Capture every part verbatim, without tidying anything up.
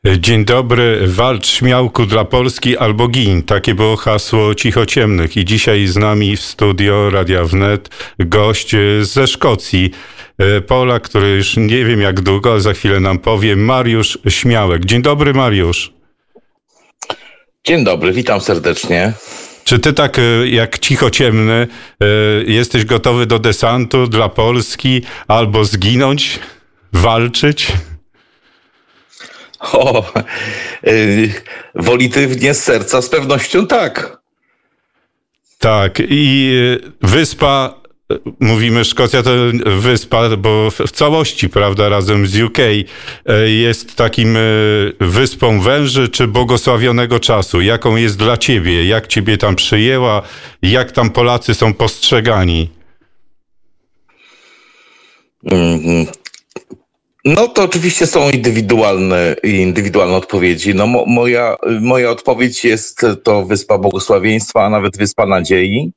Dzień dobry, walcz śmiałku dla Polski albo gin. Takie było hasło Cichociemnych i dzisiaj z nami w studio Radia Wnet gość ze Szkocji. Polak, który już nie wiem jak długo, ale za chwilę nam powie, Mariusz Śmiałek. Dzień dobry, Mariusz. Dzień dobry, witam serdecznie. Czy ty tak jak Cichociemny jesteś gotowy do desantu dla Polski albo zginąć, walczyć? O, yy, wolitywnie z serca z pewnością tak. Tak, i wyspa, mówimy Szkocja to wyspa, bo w całości, prawda, razem z U K jest takim wyspą węży czy błogosławionego czasu. Jaką jest dla ciebie? Jak ciebie tam przyjęła? Jak tam Polacy są postrzegani? Mm. No to oczywiście są indywidualne, indywidualne odpowiedzi. No mo, moja, moja odpowiedź jest to Wyspa Błogosławieństwa, a nawet Wyspa Nadziei.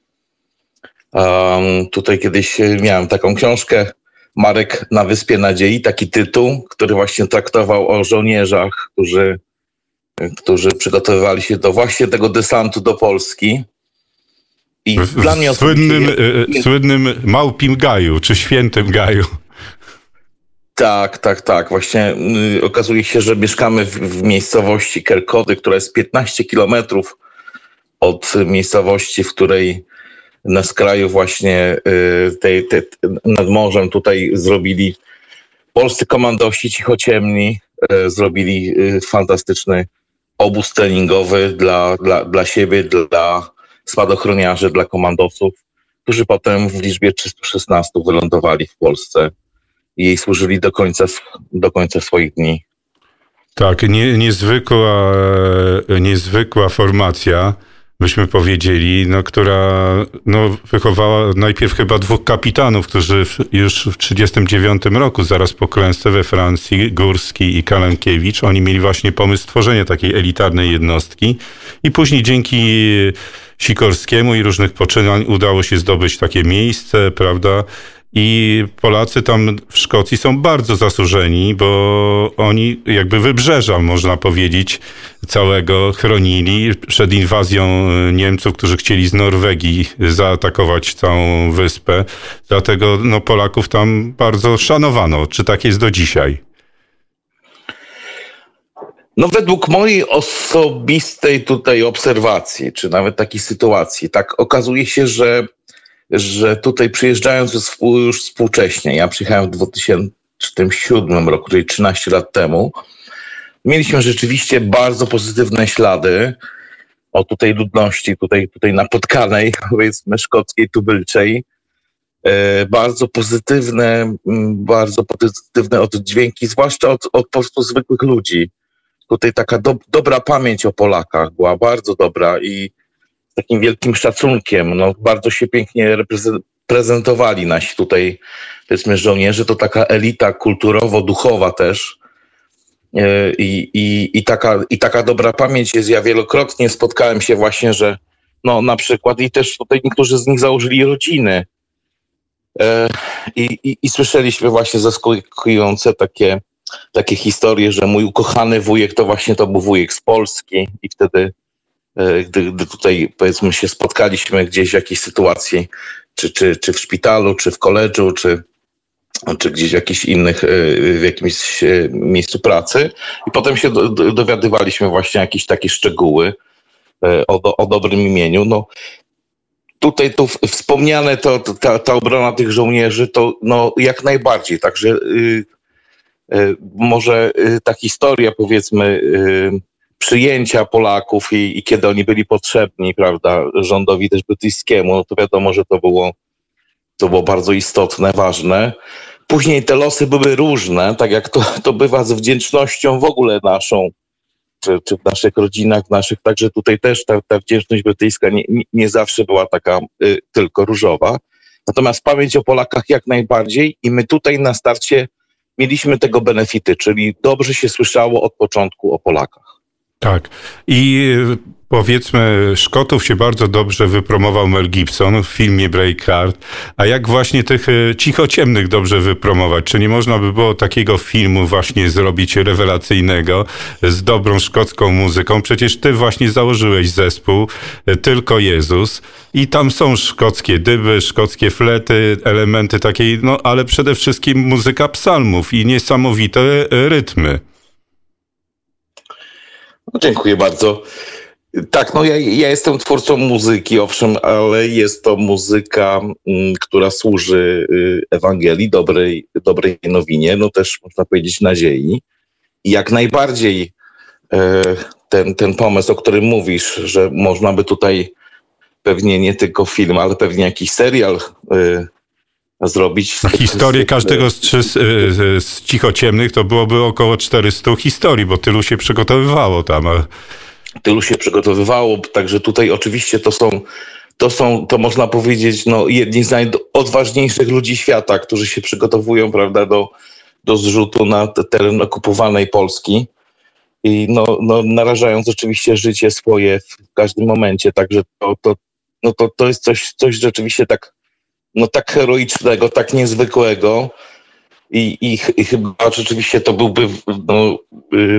Um, tutaj kiedyś miałem taką książkę, Marek na Wyspie Nadziei, taki tytuł, który właśnie traktował o żołnierzach, którzy, którzy przygotowywali się do właśnie tego desantu do Polski. I w, dla mnie w słynnym, jest... słynnym Małpim Gaju, czy Świętym Gaju. Tak, tak, tak. Właśnie y, okazuje się, że mieszkamy w, w miejscowości Kerkody, która jest piętnaście kilometrów od miejscowości, w której na skraju właśnie y, tej, tej, nad morzem tutaj zrobili polscy komandosi cichociemni, y, zrobili y, fantastyczny obóz treningowy dla, dla, dla siebie, dla spadochroniarzy, dla komandosów, którzy potem w liczbie trzystu szesnastu wylądowali w Polsce i jej służyli do końca, do końca swoich dni. Tak, nie, niezwykła, niezwykła formacja, byśmy powiedzieli, no, która no, wychowała najpierw chyba dwóch kapitanów, którzy w, już w tysiąc dziewięćset trzydziestym dziewiątym roku, zaraz po klęsce we Francji, Górski i Kalankiewicz, oni mieli właśnie pomysł stworzenia takiej elitarnej jednostki i później dzięki Sikorskiemu i różnych poczynań udało się zdobyć takie miejsce, prawda? I Polacy tam w Szkocji są bardzo zasłużeni, bo oni jakby wybrzeża, można powiedzieć, całego chronili przed inwazją Niemców, którzy chcieli z Norwegii zaatakować całą wyspę. Dlatego no, Polaków tam bardzo szanowano. Czy tak jest do dzisiaj? No według mojej osobistej tutaj obserwacji, czy nawet takiej sytuacji, tak okazuje się, że że tutaj przyjeżdżając już współcześnie, ja przyjechałem w dwa tysiące siódmym roku, czyli trzynaście lat temu, mieliśmy rzeczywiście bardzo pozytywne ślady o tutaj ludności, tutaj, tutaj napotkanej, powiedzmy szkockiej, tubylczej, e, bardzo pozytywne, bardzo pozytywne oddźwięki, zwłaszcza od, od po prostu zwykłych ludzi. Tutaj taka do, dobra pamięć o Polakach była, bardzo dobra i takim wielkim szacunkiem, no bardzo się pięknie reprezentowali nasi tutaj, powiedzmy, żołnierze, to taka elita kulturowo-duchowa też i, i, i, taka, i taka dobra pamięć jest. Ja wielokrotnie spotkałem się właśnie, że no na przykład i też tutaj niektórzy z nich założyli rodziny i, i, i słyszeliśmy właśnie zaskakujące takie, takie historie, że mój ukochany wujek to właśnie to był wujek z Polski i wtedy Gdy, gdy tutaj, powiedzmy, się spotkaliśmy gdzieś w jakiejś sytuacji, czy, czy, czy w szpitalu, czy w koledżu, czy, czy gdzieś w jakichś innych, w jakimś miejscu pracy. I potem się do, dowiadywaliśmy właśnie jakieś takie szczegóły o, o dobrym imieniu. No, tutaj to wspomniane, to, ta, ta obrona tych żołnierzy, to no, jak najbardziej. Także y, y, może y, ta historia, powiedzmy, y, przyjęcia Polaków i, i kiedy oni byli potrzebni, prawda, rządowi też brytyjskiemu, no to wiadomo, że to było, to było bardzo istotne, ważne. Później te losy były różne, tak jak to, to bywa z wdzięcznością w ogóle naszą, czy, czy w naszych rodzinach, w naszych, także tutaj też ta, ta wdzięczność brytyjska nie, nie zawsze była taka y, tylko różowa. Natomiast pamięć o Polakach jak najbardziej i my tutaj na starcie mieliśmy tego benefity, czyli dobrze się słyszało od początku o Polakach. Tak. I powiedzmy, Szkotów się bardzo dobrze wypromował Mel Gibson w filmie Braveheart. A jak właśnie tych cichociemnych dobrze wypromować? Czy nie można by było takiego filmu właśnie zrobić rewelacyjnego z dobrą szkocką muzyką? Przecież ty właśnie założyłeś zespół Tylko Jezus i tam są szkockie dyby, szkockie flety, elementy takiej, no ale przede wszystkim muzyka psalmów i niesamowite rytmy. No, dziękuję bardzo. Tak, no ja, ja jestem twórcą muzyki, owszem, ale jest to muzyka, m, która służy y, Ewangelii, dobrej, dobrej nowinie, no też można powiedzieć nadziei. I jak najbardziej y, ten, ten pomysł, o którym mówisz, że można by tutaj pewnie nie tylko film, ale pewnie jakiś serial y, zrobić. Historię każdego z, z, z cichociemnych to byłoby około czterysta historii, bo tylu się przygotowywało tam. A... Tylu się przygotowywało, także tutaj oczywiście to są, to są, to można powiedzieć, no, jedni z najodważniejszych ludzi świata, którzy się przygotowują, prawda, do, do zrzutu na teren okupowanej Polski i no, no, narażając oczywiście życie swoje w każdym momencie, także to, to, no, to, to jest coś, coś rzeczywiście tak, no, tak heroicznego, tak niezwykłego i, i, i chyba rzeczywiście to byłby no, y,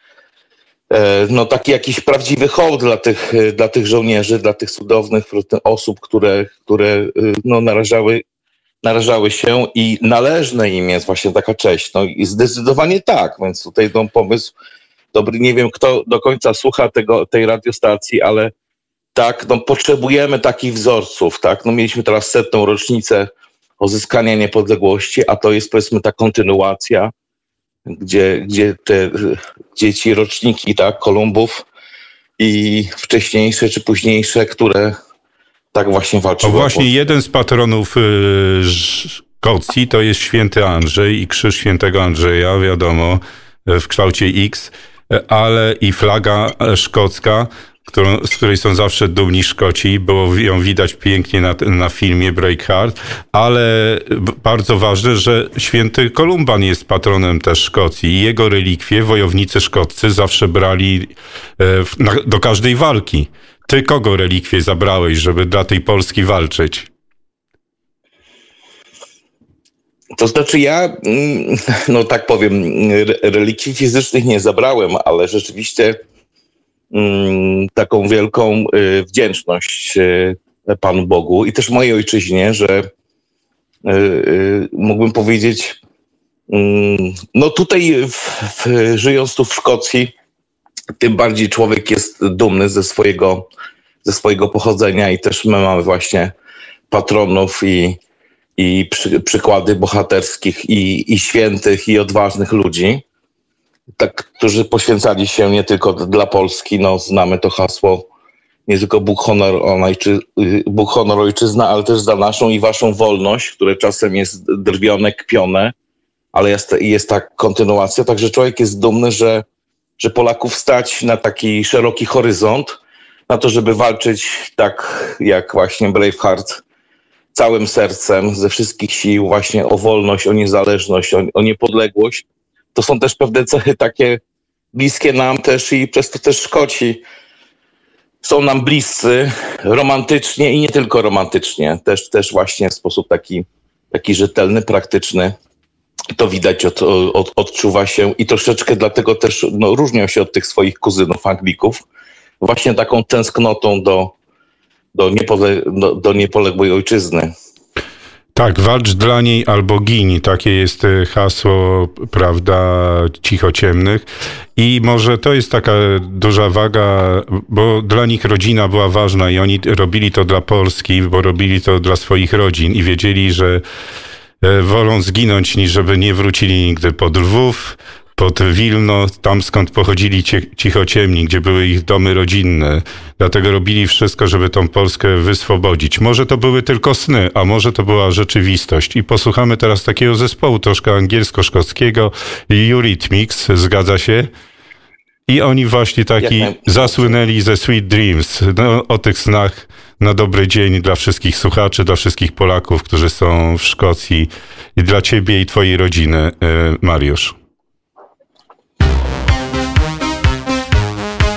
no taki jakiś prawdziwy hołd dla tych, dla tych żołnierzy, dla tych cudownych osób, które, które no, narażały, narażały się i należne im jest właśnie taka cześć. No i zdecydowanie tak, więc tutaj ten pomysł dobry. Nie wiem, kto do końca słucha tego, tej radiostacji, ale tak, no, potrzebujemy takich wzorców, tak. No, mieliśmy teraz setną rocznicę odzyskania niepodległości, a to jest powiedzmy ta kontynuacja, gdzie, gdzie te dzieci, roczniki, tak, Kolumbów i wcześniejsze czy późniejsze, które tak właśnie walczyły. O właśnie jeden z patronów y, Szkocji to jest święty Andrzej i krzyż świętego Andrzeja, wiadomo, w kształcie X, ale i flaga szkocka, którą, z której są zawsze dumni Szkoci, było ją widać pięknie na, na filmie Braveheart, ale bardzo ważne, że święty Kolumban jest patronem też Szkocji i jego relikwie wojownicy szkoccy zawsze brali e, na, do każdej walki. Ty kogo relikwie zabrałeś, żeby dla tej Polski walczyć? To znaczy ja, no tak powiem, relikwii fizycznych nie zabrałem, ale rzeczywiście taką wielką wdzięczność Panu Bogu i też mojej ojczyźnie, że mógłbym powiedzieć, no tutaj w, w, żyjąc tu w Szkocji, tym bardziej człowiek jest dumny ze swojego, ze swojego pochodzenia i też my mamy właśnie patronów i, i przy, przykłady bohaterskich i, i świętych i odważnych ludzi, tak, którzy poświęcali się nie tylko dla Polski, no znamy to hasło, nie tylko Bóg, honor, ojczy, Bóg, honor, ojczyzna, ale też za naszą i waszą wolność, które czasem jest drwione, kpione, ale jest, jest ta kontynuacja, także człowiek jest dumny, że, że Polaków stać na taki szeroki horyzont, na to, żeby walczyć tak jak właśnie Braveheart, całym sercem, ze wszystkich sił właśnie o wolność, o niezależność, o, o niepodległość. To są też pewne cechy takie bliskie nam też i przez to też Szkoci są nam bliscy romantycznie i nie tylko romantycznie. Też, też właśnie w sposób taki, taki rzetelny, praktyczny. To widać, od, od, odczuwa się i troszeczkę dlatego też no, różnią się od tych swoich kuzynów Anglików. Właśnie taką tęsknotą do, do, niepole, do, do niepodległej ojczyzny. Tak, walcz dla niej albo giń. Takie jest hasło, prawda, cichociemnych. I może to jest taka duża waga, bo dla nich rodzina była ważna i oni robili to dla Polski, bo robili to dla swoich rodzin i wiedzieli, że wolą zginąć, niż żeby nie wrócili nigdy pod Lwów, pod Wilno, tam skąd pochodzili cichociemni, gdzie były ich domy rodzinne. Dlatego robili wszystko, żeby tą Polskę wyswobodzić. Może to były tylko sny, a może to była rzeczywistość. I posłuchamy teraz takiego zespołu troszkę angielsko-szkockiego, Eurythmics, zgadza się? I oni właśnie taki zasłynęli ze Sweet Dreams. No, o tych snach na dobry dzień dla wszystkich słuchaczy, dla wszystkich Polaków, którzy są w Szkocji i dla ciebie i twojej rodziny, Mariusz.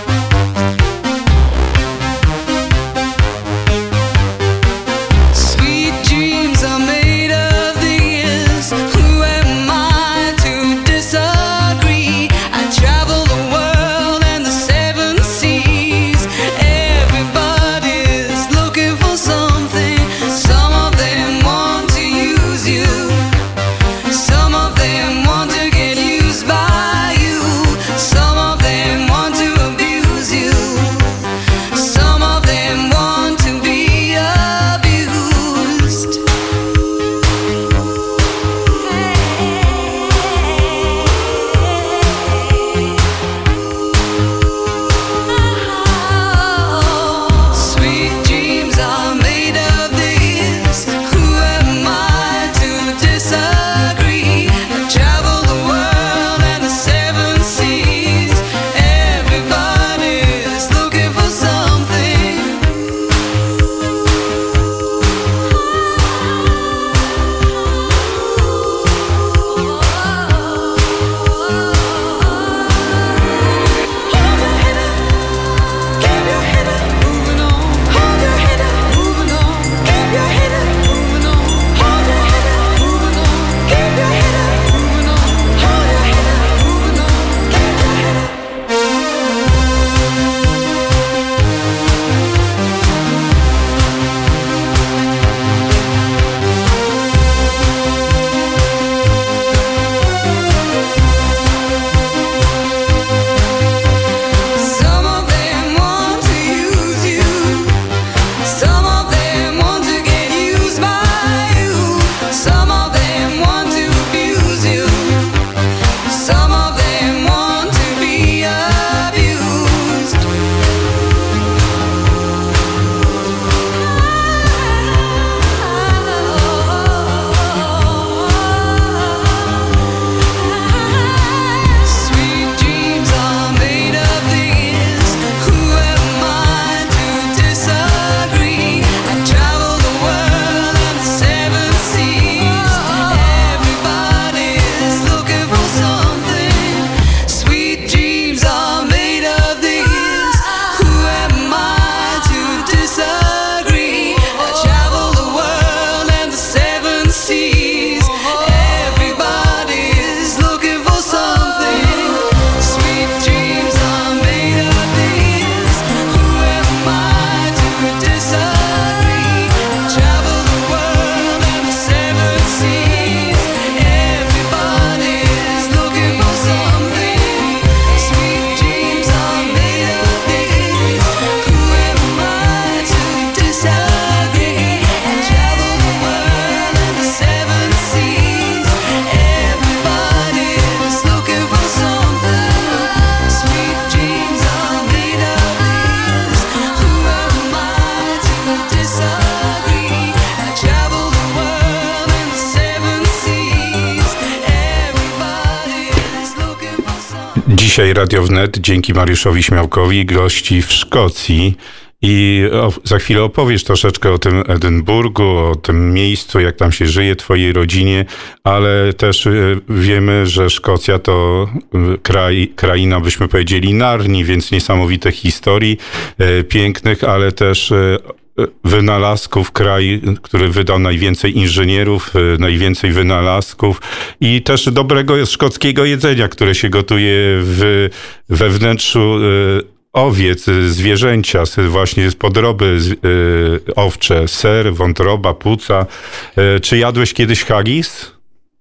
Dzisiaj Radio Wnet dzięki Mariuszowi Śmiałkowi gości w Szkocji. I o, za chwilę opowiesz troszeczkę o tym Edynburgu, o tym miejscu, jak tam się żyje, twojej rodzinie, ale też y, wiemy, że Szkocja to y, kraj, kraina, byśmy powiedzieli, Narni, więc niesamowitych historii y, pięknych, ale też y, wynalazków, kraj, który wydał najwięcej inżynierów, y, najwięcej wynalazków i też dobrego szkockiego jedzenia, które się gotuje w, we wnętrzu y, owiec, zwierzęcia, właśnie podroby y, owcze, ser, wątroba, płuca. Y, czy jadłeś kiedyś haggis?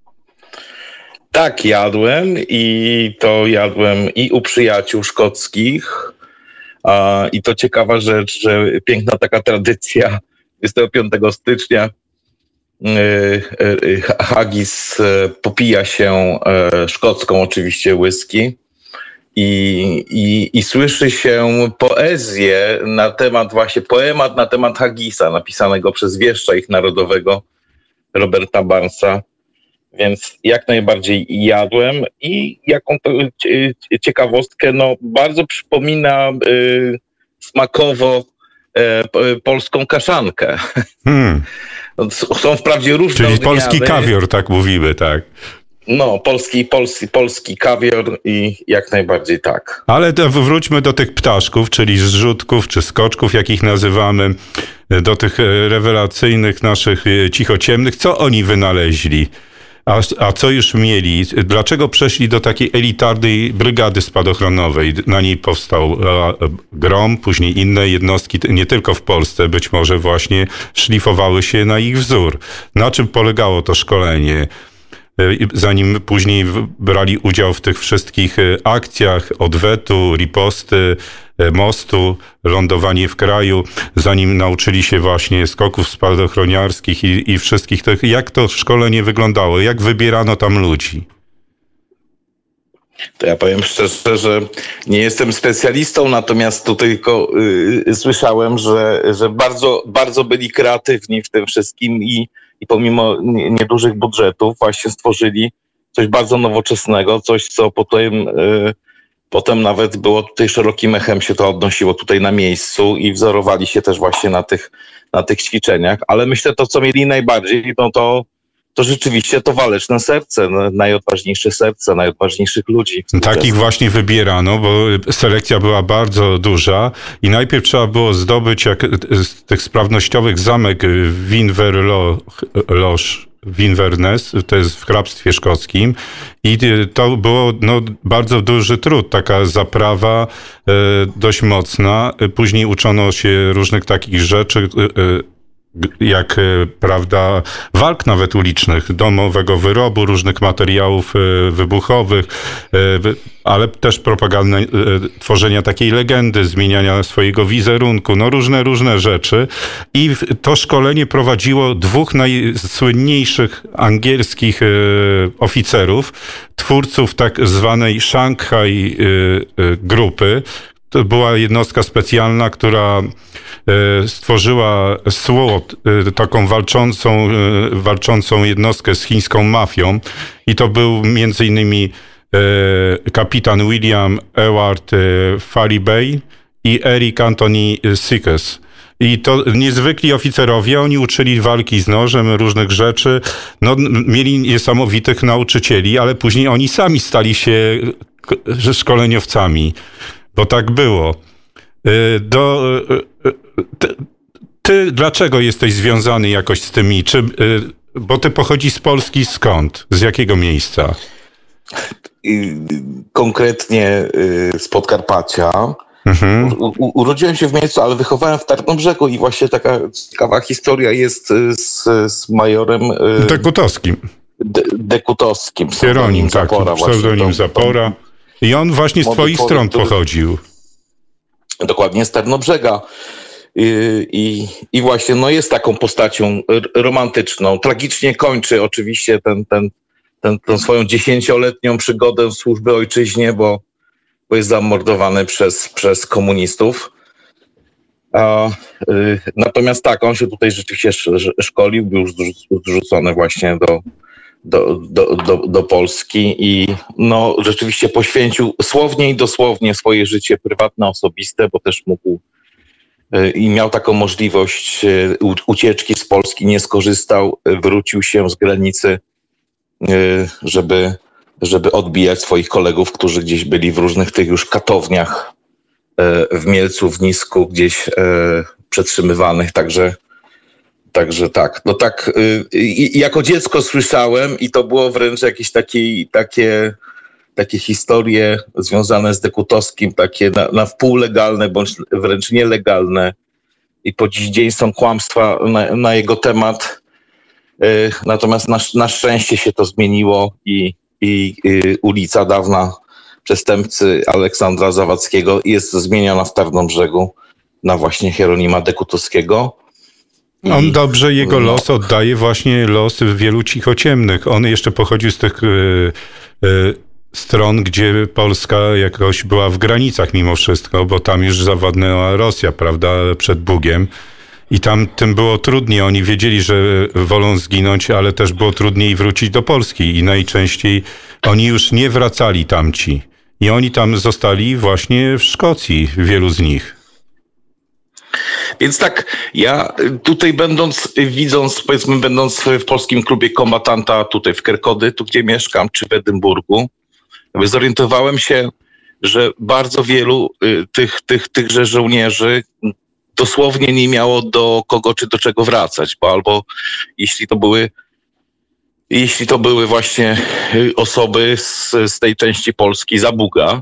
Tak, jadłem i to jadłem i u przyjaciół szkockich. A, I to ciekawa rzecz, że piękna taka tradycja dwudziestego piątego stycznia y, y, haggis y, popija się y, szkocką oczywiście whisky. I, i, I słyszy się poezję na temat, właśnie poemat na temat haggisa, napisanego przez wieszcza ich narodowego, Roberta Barnesa. Więc jak najbardziej jadłem i jaką to ciekawostkę, no bardzo przypomina y, smakowo y, polską kaszankę. Hmm. Są wprawdzie różne Czyli odmiany. Polski kawior, tak mówimy, tak. No, polski, polski, polski kawior i jak najbardziej tak. Ale to wróćmy do tych ptaszków, czyli zrzutków czy skoczków, jak ich nazywamy, do tych rewelacyjnych naszych cichociemnych. Co oni wynaleźli? A, a co już mieli? Dlaczego przeszli do takiej elitarnej brygady spadochronowej? Na niej powstał Grom, później inne jednostki, nie tylko w Polsce, być może właśnie szlifowały się na ich wzór. Na czym polegało to szkolenie? Zanim później brali udział w tych wszystkich akcjach odwetu, riposty, mostu, lądowanie w kraju, zanim nauczyli się właśnie skoków spadochroniarskich i, i wszystkich tych, jak to szkolenie wyglądało, jak wybierano tam ludzi? To ja powiem szczerze, że nie jestem specjalistą, natomiast tutaj tylko yy, słyszałem, że, że bardzo, bardzo byli kreatywni w tym wszystkim i I pomimo niedużych budżetów właśnie stworzyli coś bardzo nowoczesnego, coś co potem, y, potem nawet było tutaj szerokim echem się to odnosiło tutaj na miejscu i wzorowali się też właśnie na tych, na tych ćwiczeniach. Ale myślę to, co mieli najbardziej, no to, to rzeczywiście to waleczne serce, najodważniejsze serce, najodważniejszych ludzi. Takich właśnie wybierano, bo selekcja była bardzo duża i najpierw trzeba było zdobyć jak z tych sprawnościowych zamek Winverloch, Inverness, to jest w hrabstwie szkockim i to było no, bardzo duży trud, taka zaprawa e, dość mocna. Później uczono się różnych takich rzeczy, e, jak, prawda, walk nawet ulicznych, domowego wyrobu, różnych materiałów wybuchowych, ale też propagandy, tworzenia takiej legendy, zmieniania swojego wizerunku, no różne, różne rzeczy. I to szkolenie prowadziło dwóch najsłynniejszych angielskich oficerów, twórców tak zwanej Shanghai grupy. To była jednostka specjalna, która stworzyła SWAT, taką walczącą, walczącą jednostkę z chińską mafią. I to był między innymi kapitan William Ewart Faribey i Eric Anthony Sikes. I to niezwykli oficerowie, oni uczyli walki z nożem, różnych rzeczy. No, mieli niesamowitych nauczycieli, ale później oni sami stali się szkoleniowcami. Bo tak było. Do, ty, ty dlaczego jesteś związany jakoś z tymi? Czy, bo ty pochodzisz z Polski, skąd? Z jakiego miejsca? Konkretnie z Podkarpacia. Mhm. U, u, urodziłem się w miejscu, ale wychowałem w Tarnobrzegu i właśnie taka ciekawa historia jest z, z majorem Dekutowskim. De, Dekutowskim. Pseudonim, tak, pseudonim Zapora. I on właśnie z twoich stron pochodził. Dokładnie, z Tarnobrzega. I, i, I właśnie no jest taką postacią romantyczną. Tragicznie kończy oczywiście ten, ten, ten, tę swoją dziesięcioletnią przygodę służby ojczyźnie, bo, bo jest zamordowany przez, przez komunistów. A, y, natomiast tak, on się tutaj rzeczywiście szkolił, był zrzucony właśnie do, do, do, do, do Polski i no, rzeczywiście poświęcił słownie i dosłownie swoje życie prywatne, osobiste, bo też mógł i miał taką możliwość ucieczki z Polski, nie skorzystał, wrócił się z granicy, żeby, żeby odbijać swoich kolegów, którzy gdzieś byli w różnych tych już katowniach w Mielcu, w Nisku, gdzieś przetrzymywanych, także Także tak, no tak, i, jako dziecko słyszałem i to było wręcz jakieś takie, takie, takie historie związane z Dekutowskim, takie na, na wpół legalne, bądź wręcz nielegalne i po dziś dzień są kłamstwa na, na jego temat. Natomiast na, na szczęście się to zmieniło i, i, i ulica dawna przestępcy Aleksandra Zawadzkiego jest zmieniona w Tarnobrzegu na właśnie Hieronima Dekutowskiego. On dobrze, jego los oddaje właśnie los wielu cichociemnych. On jeszcze pochodził z tych y, y, stron, gdzie Polska jakoś była w granicach mimo wszystko, bo tam już zawładnęła Rosja, prawda, przed Bugiem. I tam tym było trudniej. Oni wiedzieli, że wolą zginąć, ale też było trudniej wrócić do Polski. I najczęściej oni już nie wracali tamci. I oni tam zostali właśnie w Szkocji, wielu z nich. Więc tak, ja tutaj będąc, widząc, powiedzmy, będąc w polskim klubie kombatanta tutaj w Kerkody, tu gdzie mieszkam, czy w Edynburgu, zorientowałem się, że bardzo wielu tych, tych, tychże żołnierzy dosłownie nie miało do kogo czy do czego wracać, bo albo jeśli to były, jeśli to były właśnie osoby z, z tej części Polski, za Buga,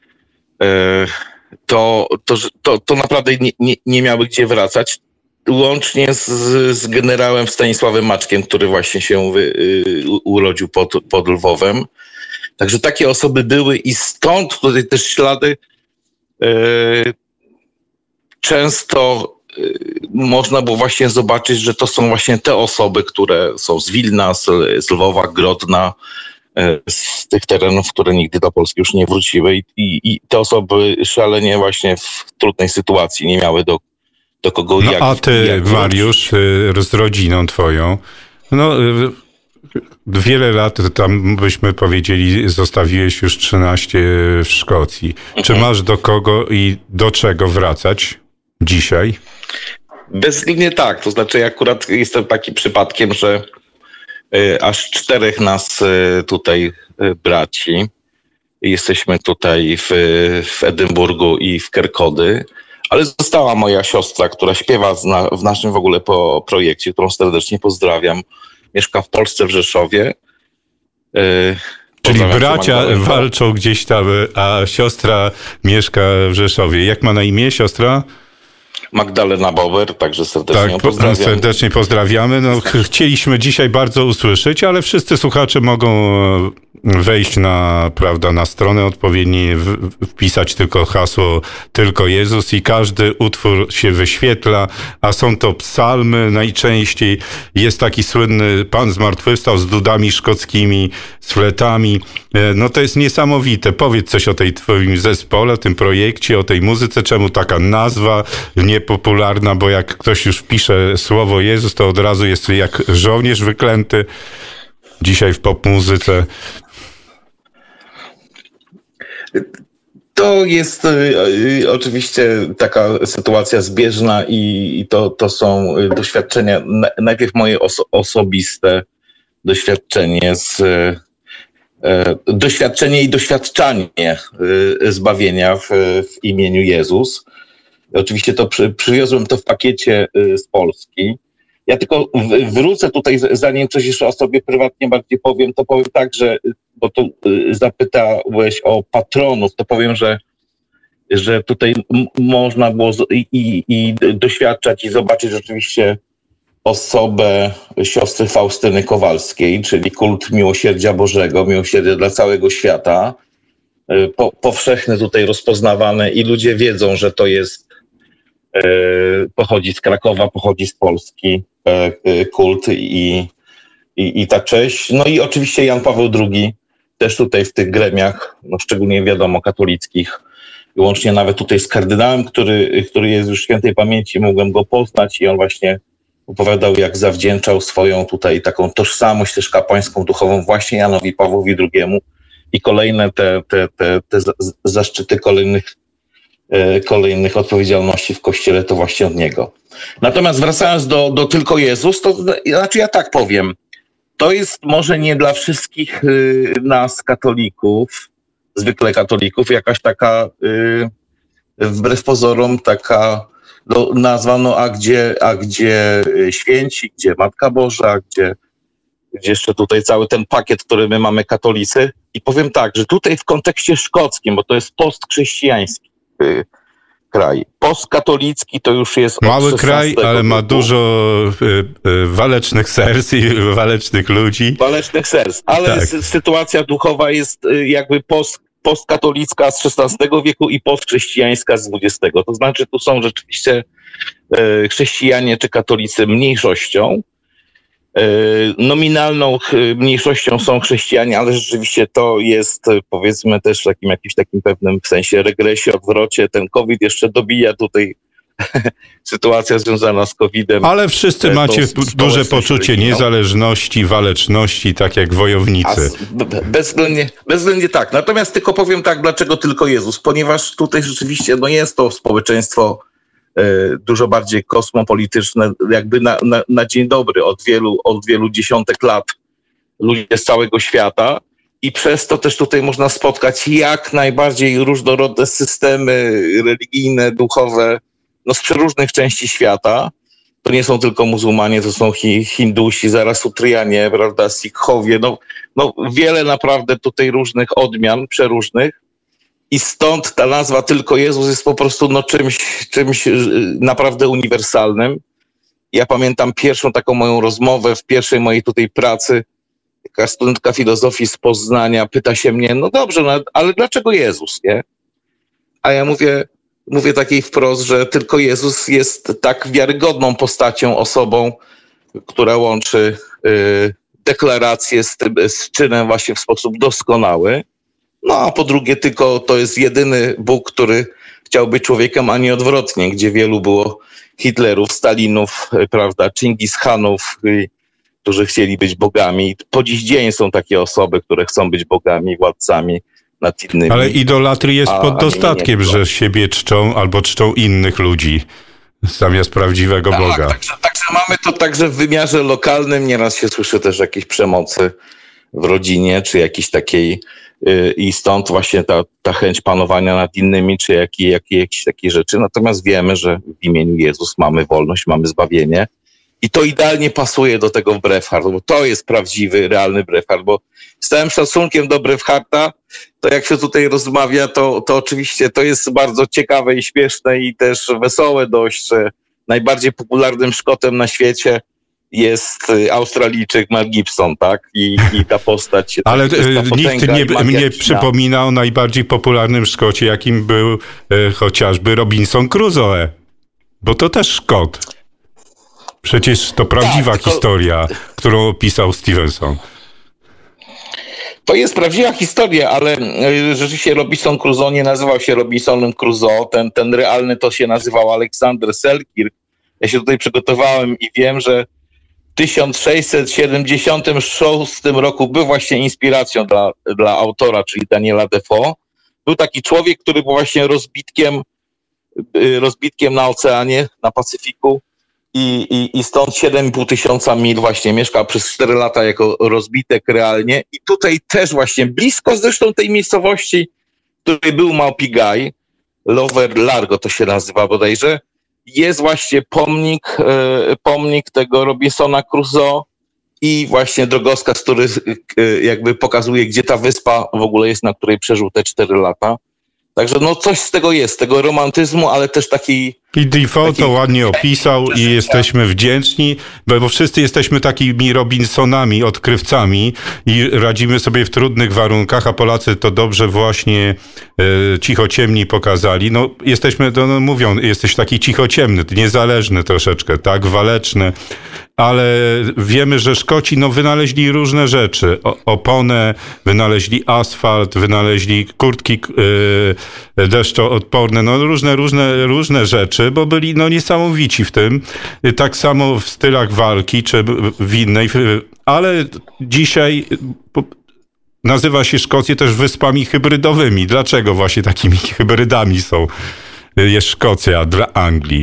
to, to, to, to naprawdę nie, nie, nie miały gdzie wracać, łącznie z, z generałem Stanisławem Maczkiem, który właśnie się wy, y, urodził pod, pod Lwowem. Także takie osoby były i stąd tutaj też ślady y, często y, można było właśnie zobaczyć, że to są właśnie te osoby, które są z Wilna, z, z Lwowa, Grodna, z tych terenów, które nigdy do Polski już nie wróciły i, i, i te osoby szalenie właśnie w trudnej sytuacji nie miały do, do kogo no, jak. A ty, jak Mariusz, z rodziną twoją, no wiele lat tam, byśmy powiedzieli, zostawiłeś już trzynaście w Szkocji. Mhm. Czy masz do kogo i do czego wracać dzisiaj? Bezwzględnie tak, to znaczy akurat jestem takim przypadkiem, że aż czterech nas tutaj braci. Jesteśmy tutaj w, w Edynburgu i w Kerkody, ale została moja siostra, która śpiewa zna, w naszym w ogóle po projekcie, którą serdecznie pozdrawiam. Mieszka w Polsce, w Rzeszowie. Czyli bracia walczą gdzieś tam, a siostra mieszka w Rzeszowie. Jak ma na imię siostra? Magdalena Bober, także serdecznie tak, pozdrawiam. serdecznie pozdrawiamy. No, chcieliśmy dzisiaj bardzo usłyszeć, ale wszyscy słuchacze mogą wejść na, prawda, na stronę odpowiedni, wpisać tylko hasło tylko Jezus i każdy utwór się wyświetla, a są to psalmy najczęściej. Jest taki słynny Pan zmartwychwstał z dudami szkockimi, z fletami. No to jest niesamowite. Powiedz coś o tej twoim zespole, o tym projekcie, o tej muzyce. Czemu taka nazwa niepopularna, bo jak ktoś już wpisze słowo Jezus, to od razu jest jak żołnierz wyklęty dzisiaj w popmuzyce. To jest y, oczywiście taka sytuacja zbieżna i, i to, to są doświadczenia, na, najpierw moje oso, osobiste doświadczenie z y, doświadczenie i doświadczanie y, zbawienia w, w imieniu Jezus. Oczywiście to przy, przywiozłem to w pakiecie y, z Polski. Ja tylko w, wrócę tutaj, zanim coś jeszcze o sobie prywatnie bardziej powiem, to powiem tak, że, bo tu y, zapytałeś o patronów, to powiem, że, że tutaj m- można było z, i, i, i doświadczać i zobaczyć rzeczywiście osobę siostry Faustyny Kowalskiej, czyli kult miłosierdzia Bożego, miłosierdzia dla całego świata. Y, po, powszechny tutaj rozpoznawane i ludzie wiedzą, że to jest pochodzi z Krakowa, pochodzi z Polski kult i, i, i ta cześć. No i oczywiście Jan Paweł drugi też tutaj w tych gremiach, no szczególnie wiadomo katolickich, łącznie nawet tutaj z kardynałem, który, który jest już świętej pamięci, mogłem go poznać i on właśnie opowiadał, jak zawdzięczał swoją tutaj taką tożsamość też kapłańską, duchową właśnie Janowi Pawłowi drugiemu i kolejne te, te, te, te zaszczyty kolejnych, kolejnych odpowiedzialności w Kościele to właśnie od niego. Natomiast wracając do, do tylko Jezus, to znaczy ja tak powiem, to jest może nie dla wszystkich nas katolików, zwykle katolików, jakaś taka wbrew pozorom taka no, nazwa, no a gdzie, a gdzie święci, gdzie Matka Boża, gdzie, gdzie jeszcze tutaj cały ten pakiet, który my mamy katolicy. I powiem tak, że tutaj w kontekście szkockim, bo to jest postchrześcijański y, kraj. Postkatolicki to już jest mały kraj, ale ma dużo y, y, walecznych serc i walecznych ludzi. Walecznych serc, ale tak. sy- sytuacja duchowa jest y, jakby post postkatolicka z szesnastego wieku i postchrześcijańska z dwudziestego. To znaczy tu są rzeczywiście e, chrześcijanie czy katolicy mniejszością. E, nominalną ch- mniejszością są chrześcijanie, ale rzeczywiście to jest powiedzmy też w takim, jakimś takim pewnym w sensie regresie, odwrocie. Ten COVID jeszcze dobija tutaj sytuacja związana z kowidem. Ale wszyscy macie duże poczucie niezależności, waleczności, tak jak wojownicy. A bezwzględnie, bezwzględnie tak. Natomiast tylko powiem tak, dlaczego tylko Jezus? Ponieważ tutaj rzeczywiście no jest to społeczeństwo e, dużo bardziej kosmopolityczne, jakby na, na, na dzień dobry od wielu, od wielu dziesiątek lat ludzie z całego świata i przez to też tutaj można spotkać jak najbardziej różnorodne systemy religijne, duchowe, no z przeróżnych części świata. To nie są tylko muzułmanie, to są hi, Hindusi, Zarasutrianie, prawda, Sikhowie, no, no wiele naprawdę tutaj różnych odmian, przeróżnych i stąd ta nazwa tylko Jezus jest po prostu no czymś, czymś naprawdę uniwersalnym. Ja pamiętam pierwszą taką moją rozmowę w pierwszej mojej tutaj pracy, taka studentka filozofii z Poznania pyta się mnie, no dobrze, no, ale dlaczego Jezus, nie? A ja mówię, Mówię takiej wprost, że tylko Jezus jest tak wiarygodną postacią, osobą, która łączy y, deklarację z, tym, z czynem właśnie w sposób doskonały. No a po drugie tylko to jest jedyny Bóg, który chciał być człowiekiem, a nie odwrotnie, gdzie wielu było Hitlerów, Stalinów, y, prawda, Czingis-Hanów, y, którzy chcieli być bogami. Po dziś dzień są takie osoby, które chcą być bogami, władcami. Nad innymi. Ale idolatry jest a, pod dostatkiem, że siebie czczą albo czczą innych ludzi zamiast prawdziwego tak, Boga. Także, także mamy to także w wymiarze lokalnym. Nieraz się słyszy też jakiejś przemocy w rodzinie, czy jakiejś takiej yy, i stąd właśnie ta, ta chęć panowania nad innymi, czy jak, jak, jakieś takie rzeczy. Natomiast wiemy, że w imieniu Jezus mamy wolność, mamy zbawienie. I to idealnie pasuje do tego Braveheart, bo to jest prawdziwy, realny Braveheart, bo z całym szacunkiem do Bravehearta, to jak się tutaj rozmawia, to, to oczywiście to jest bardzo ciekawe i śmieszne i też wesołe dość, że najbardziej popularnym Szkotem na świecie jest Australijczyk Mel Gibson, tak? I, i ta postać... Ale ta nikt nie, nie przypomina o najbardziej popularnym Szkocie, jakim był e, chociażby Robinson Crusoe, bo to też Szkot. Przecież to prawdziwa tak, tylko... historia, którą opisał Stevenson. To jest prawdziwa historia, ale rzeczywiście Robinson Crusoe nie nazywał się Robinsonem Crusoe. Ten, ten realny to się nazywał Aleksander Selkirk. Ja się tutaj przygotowałem i wiem, że w tysiąc sześćset siedemdziesiątym szóstym roku był właśnie inspiracją dla, dla autora, czyli Daniela Defoe. Był taki człowiek, który był właśnie rozbitkiem, rozbitkiem na oceanie, na Pacyfiku. I, i, I stąd siedem i pół tysiąca mil właśnie mieszkał przez cztery lata jako rozbitek realnie. I tutaj też właśnie blisko zresztą tej miejscowości, w której był Maupi Guy, Lower Largo to się nazywa bodajże, jest właśnie pomnik, e, pomnik tego Robinsona Crusoe i właśnie drogowskaz, który e, jakby pokazuje, gdzie ta wyspa w ogóle jest, na której przeżył te cztery lata. Także no coś z tego jest, tego romantyzmu, ale też taki... I Defoe to ładnie opisał i jesteśmy wdzięczni, bo wszyscy jesteśmy takimi Robinsonami, odkrywcami i radzimy sobie w trudnych warunkach, a Polacy to dobrze właśnie e, cichociemni pokazali. No jesteśmy, to no, mówią, jesteś taki cichociemny, niezależny troszeczkę, tak, waleczny, ale wiemy, że Szkoci no, wynaleźli różne rzeczy. O, oponę, wynaleźli asfalt, wynaleźli kurtki yy, deszczoodporne, no różne, różne, różne rzeczy. rzeczy, bo byli no niesamowici w tym. Tak samo w stylach walki, czy w innej, ale dzisiaj nazywa się Szkocję też wyspami hybrydowymi. Dlaczego właśnie takimi hybrydami są jest Szkocja dla Anglii?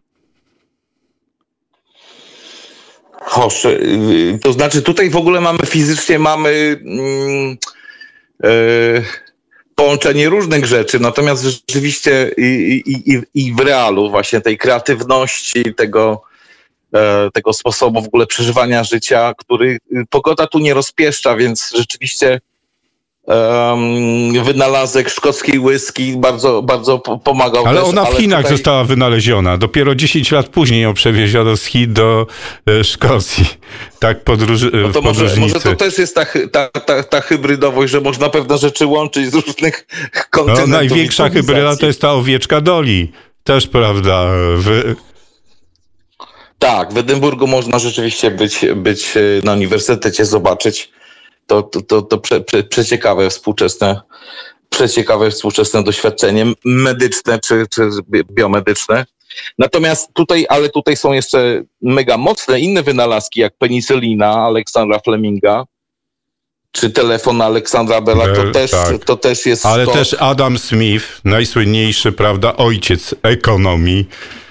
Hosz, to znaczy tutaj w ogóle mamy fizycznie mamy mm, e, połączenie różnych rzeczy, natomiast rzeczywiście i, i, i w realu właśnie tej kreatywności, tego, e, tego sposobu w ogóle przeżywania życia, który pogoda tu nie rozpieszcza, więc rzeczywiście um, wynalazek szkockiej whisky bardzo, bardzo pomagał. Ale też, ona w ale Chinach tutaj... została wynaleziona. Dopiero dziesięć lat później ją przewieziono z Chin do e, Szkocji. Tak podróż, no to w może, podróżnicy. może to też jest ta, ta, ta, ta hybrydowość, że można pewne rzeczy łączyć z różnych kontynentów. No, największa hybryda to jest ta owieczka Dolly. Też, prawda? W... Tak, w Edynburgu można rzeczywiście być, być na uniwersytecie, zobaczyć to, to, to, to prze, prze, przeciekawe współczesne, przeciekawe współczesne doświadczenie medyczne czy, czy biomedyczne. Natomiast tutaj, ale tutaj są jeszcze mega mocne inne wynalazki, jak penicylina Aleksandra Fleminga, czy telefon Aleksandra Bella, to też, tak. to też jest... Ale to... też Adam Smith, najsłynniejszy, prawda, ojciec ekonomii.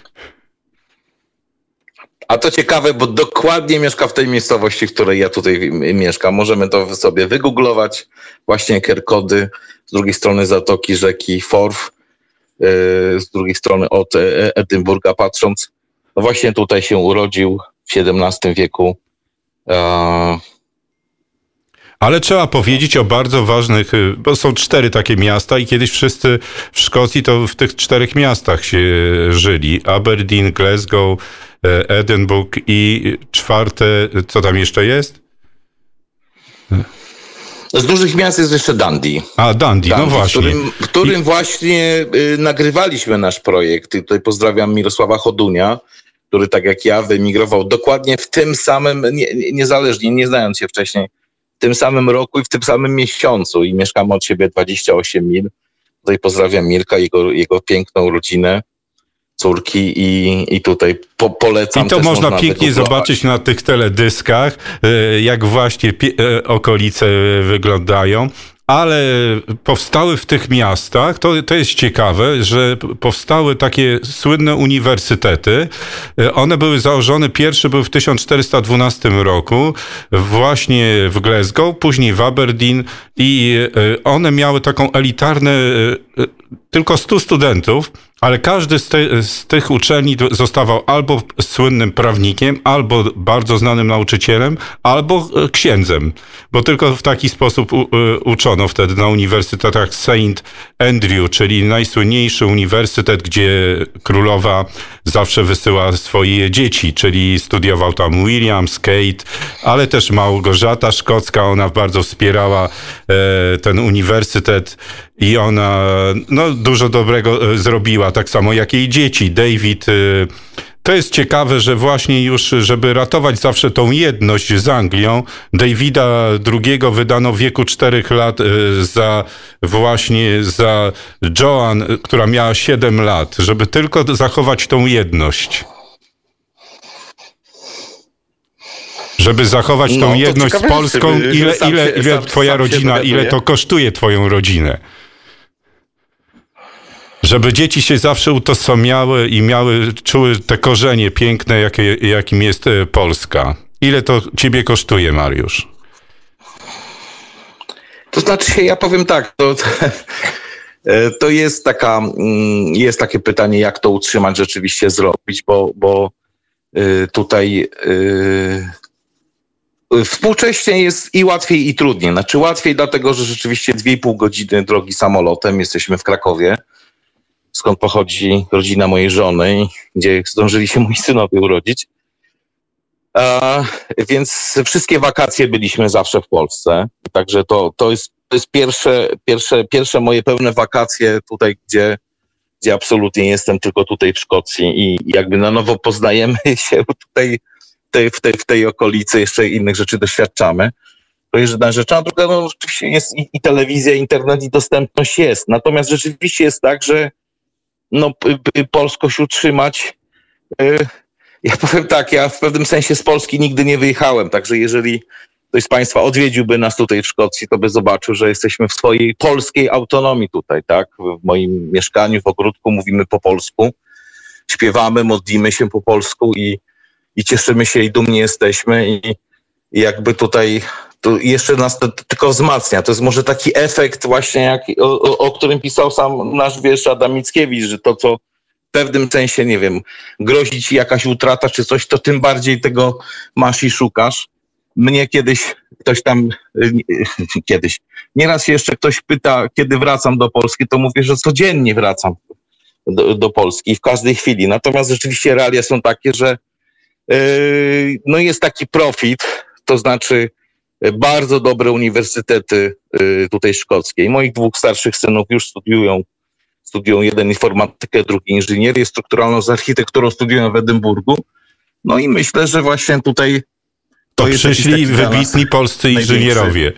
A to ciekawe, bo dokładnie mieszka w tej miejscowości, w której ja tutaj mieszkam. Możemy to sobie wygooglować. Właśnie Kerkody, z drugiej strony zatoki rzeki Forth, z drugiej strony od Edynburga patrząc. No właśnie tutaj się urodził w siedemnastym wieku. Ale trzeba powiedzieć o bardzo ważnych, bo są cztery takie miasta i kiedyś wszyscy w Szkocji to w tych czterech miastach się żyli. Aberdeen, Glasgow, Edynburg i czwarte, co tam jeszcze jest? Z dużych miast jest jeszcze Dundee. A, Dundee, Dundee no właśnie. W którym, w którym I... właśnie y, nagrywaliśmy nasz projekt. I tutaj pozdrawiam Mirosława Chodunia, który tak jak ja wyemigrował dokładnie w tym samym, nie, niezależnie, nie znając się wcześniej, w tym samym roku i w tym samym miesiącu. I mieszkamy od siebie dwadzieścia osiem mil. Tutaj pozdrawiam Mirka, jego, jego piękną rodzinę, córki i, i tutaj po, polecam. I to też można, można pięknie wygooglować. zobaczyć na tych teledyskach, jak właśnie okolice wyglądają. Ale powstały w tych miastach, to, to jest ciekawe, że powstały takie słynne uniwersytety. One były założone, pierwszy był w tysiąc czterysta dwunastym roku, właśnie w Glasgow, później w Aberdeen i one miały taką elitarne, tylko stu studentów, ale każdy z, te, z tych uczelni zostawał albo słynnym prawnikiem, albo bardzo znanym nauczycielem, albo księdzem, bo tylko w taki sposób u, uczono wtedy na uniwersytetach Saint Andrew, czyli najsłynniejszy uniwersytet, gdzie królowa zawsze wysyła swoje dzieci, czyli studiował tam William, Kate, ale też Małgorzata Szkocka, ona bardzo wspierała e, ten uniwersytet i ona no, dużo dobrego e, zrobiła, tak samo jak jej dzieci. David, e, to jest ciekawe, że właśnie już, żeby ratować zawsze tą jedność z Anglią, Davida drugiego wydano w wieku czterech lat e, za właśnie za Joan, która miała siedem lat, żeby tylko zachować tą jedność. Żeby zachować tą no, jedność z Polską, ile, ile, ile, ile, ile twoja rodzina, ile to kosztuje twoją rodzinę? Żeby dzieci się zawsze utożsamiały i miały, czuły te korzenie piękne, jakie, jakim jest Polska. Ile to ciebie kosztuje, Mariusz? To znaczy, ja powiem tak, to, to jest taka, jest takie pytanie, jak to utrzymać, rzeczywiście zrobić, bo, bo tutaj współcześnie jest i łatwiej, i trudniej. Znaczy łatwiej dlatego, że rzeczywiście dwie i pół godziny drogi samolotem, jesteśmy w Krakowie, skąd pochodzi rodzina mojej żony, gdzie zdążyli się moi synowie urodzić. A, więc wszystkie wakacje byliśmy zawsze w Polsce. Także to, to jest, to jest pierwsze, pierwsze, pierwsze moje pełne wakacje tutaj, gdzie, gdzie absolutnie jestem tylko tutaj w Szkocji i jakby na nowo poznajemy się tutaj tej, w, tej, w tej okolicy, jeszcze innych rzeczy doświadczamy. To jest jedna rzecz, a druga no, oczywiście jest i, i telewizja, i internet, i dostępność jest. Natomiast rzeczywiście jest tak, że no, polskość utrzymać. Ja powiem tak, ja w pewnym sensie z Polski nigdy nie wyjechałem, także jeżeli ktoś z Państwa odwiedziłby nas tutaj w Szkocji, to by zobaczył, że jesteśmy w swojej polskiej autonomii tutaj, tak? W moim mieszkaniu, w ogródku mówimy po polsku, śpiewamy, modlimy się po polsku i, i cieszymy się i dumni jesteśmy i, i jakby tutaj to jeszcze nas to tylko wzmacnia. To jest może taki efekt właśnie, jak, o, o, o którym pisał sam nasz wiersz Adam Mickiewicz, że to, co w pewnym sensie, nie wiem, grozi ci jakaś utrata czy coś, to tym bardziej tego masz i szukasz. Mnie kiedyś ktoś tam, kiedyś, nieraz się jeszcze ktoś pyta, kiedy wracam do Polski, to mówię, że codziennie wracam do, do Polski w każdej chwili. Natomiast rzeczywiście realia są takie, że yy, no jest taki profit, to znaczy bardzo dobre uniwersytety yy, tutaj szkockie. I moich dwóch starszych synów już studiują, studiują jeden informatykę, drugi inżynierię strukturalną z architekturą, studiują w Edynburgu. No i myślę, że właśnie tutaj To, to przyszli wybitni polscy inżynierowie.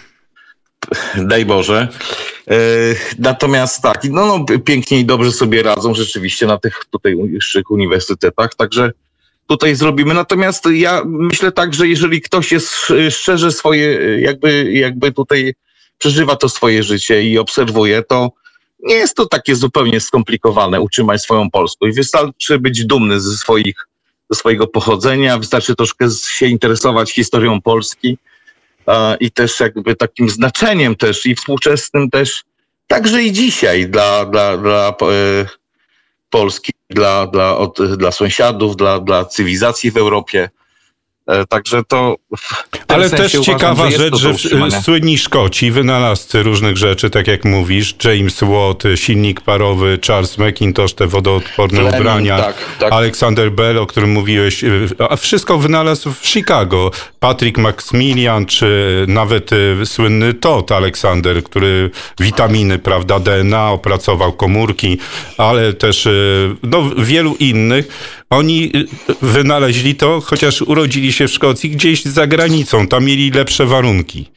Daj Boże. E, natomiast tak, no, no pięknie i dobrze sobie radzą rzeczywiście na tych tutaj wyższych uniwersytetach, także tutaj zrobimy. Natomiast ja myślę tak, że jeżeli ktoś jest szczerze swoje, jakby, jakby tutaj przeżywa to swoje życie i obserwuje, to nie jest to takie zupełnie skomplikowane utrzymać swoją polskość. Wystarczy być dumny ze swoich ze swojego pochodzenia, wystarczy troszkę się interesować historią Polski e, i też jakby takim znaczeniem też i współczesnym też, także i dzisiaj dla, dla, dla e, Polski, dla, dla, od, dla sąsiadów, dla, dla cywilizacji w Europie. E, także to... Ale też uważam, ciekawa że rzecz, że słynni Szkoci, wynalazcy różnych rzeczy, tak jak mówisz, James Watt, silnik parowy, Charles Mackintosh, te wodoodporne Fleming, ubrania, tak, tak. Alexander Bell, o którym mówiłeś, a wszystko wynalazł w Chicago. Patrick Maximilian, czy nawet słynny Todd Alexander, który witaminy, prawda, D N A opracował, komórki, ale też no, wielu innych. Oni wynaleźli to, chociaż urodzili się w Szkocji, gdzieś za granicą. Tam mieli lepsze warunki.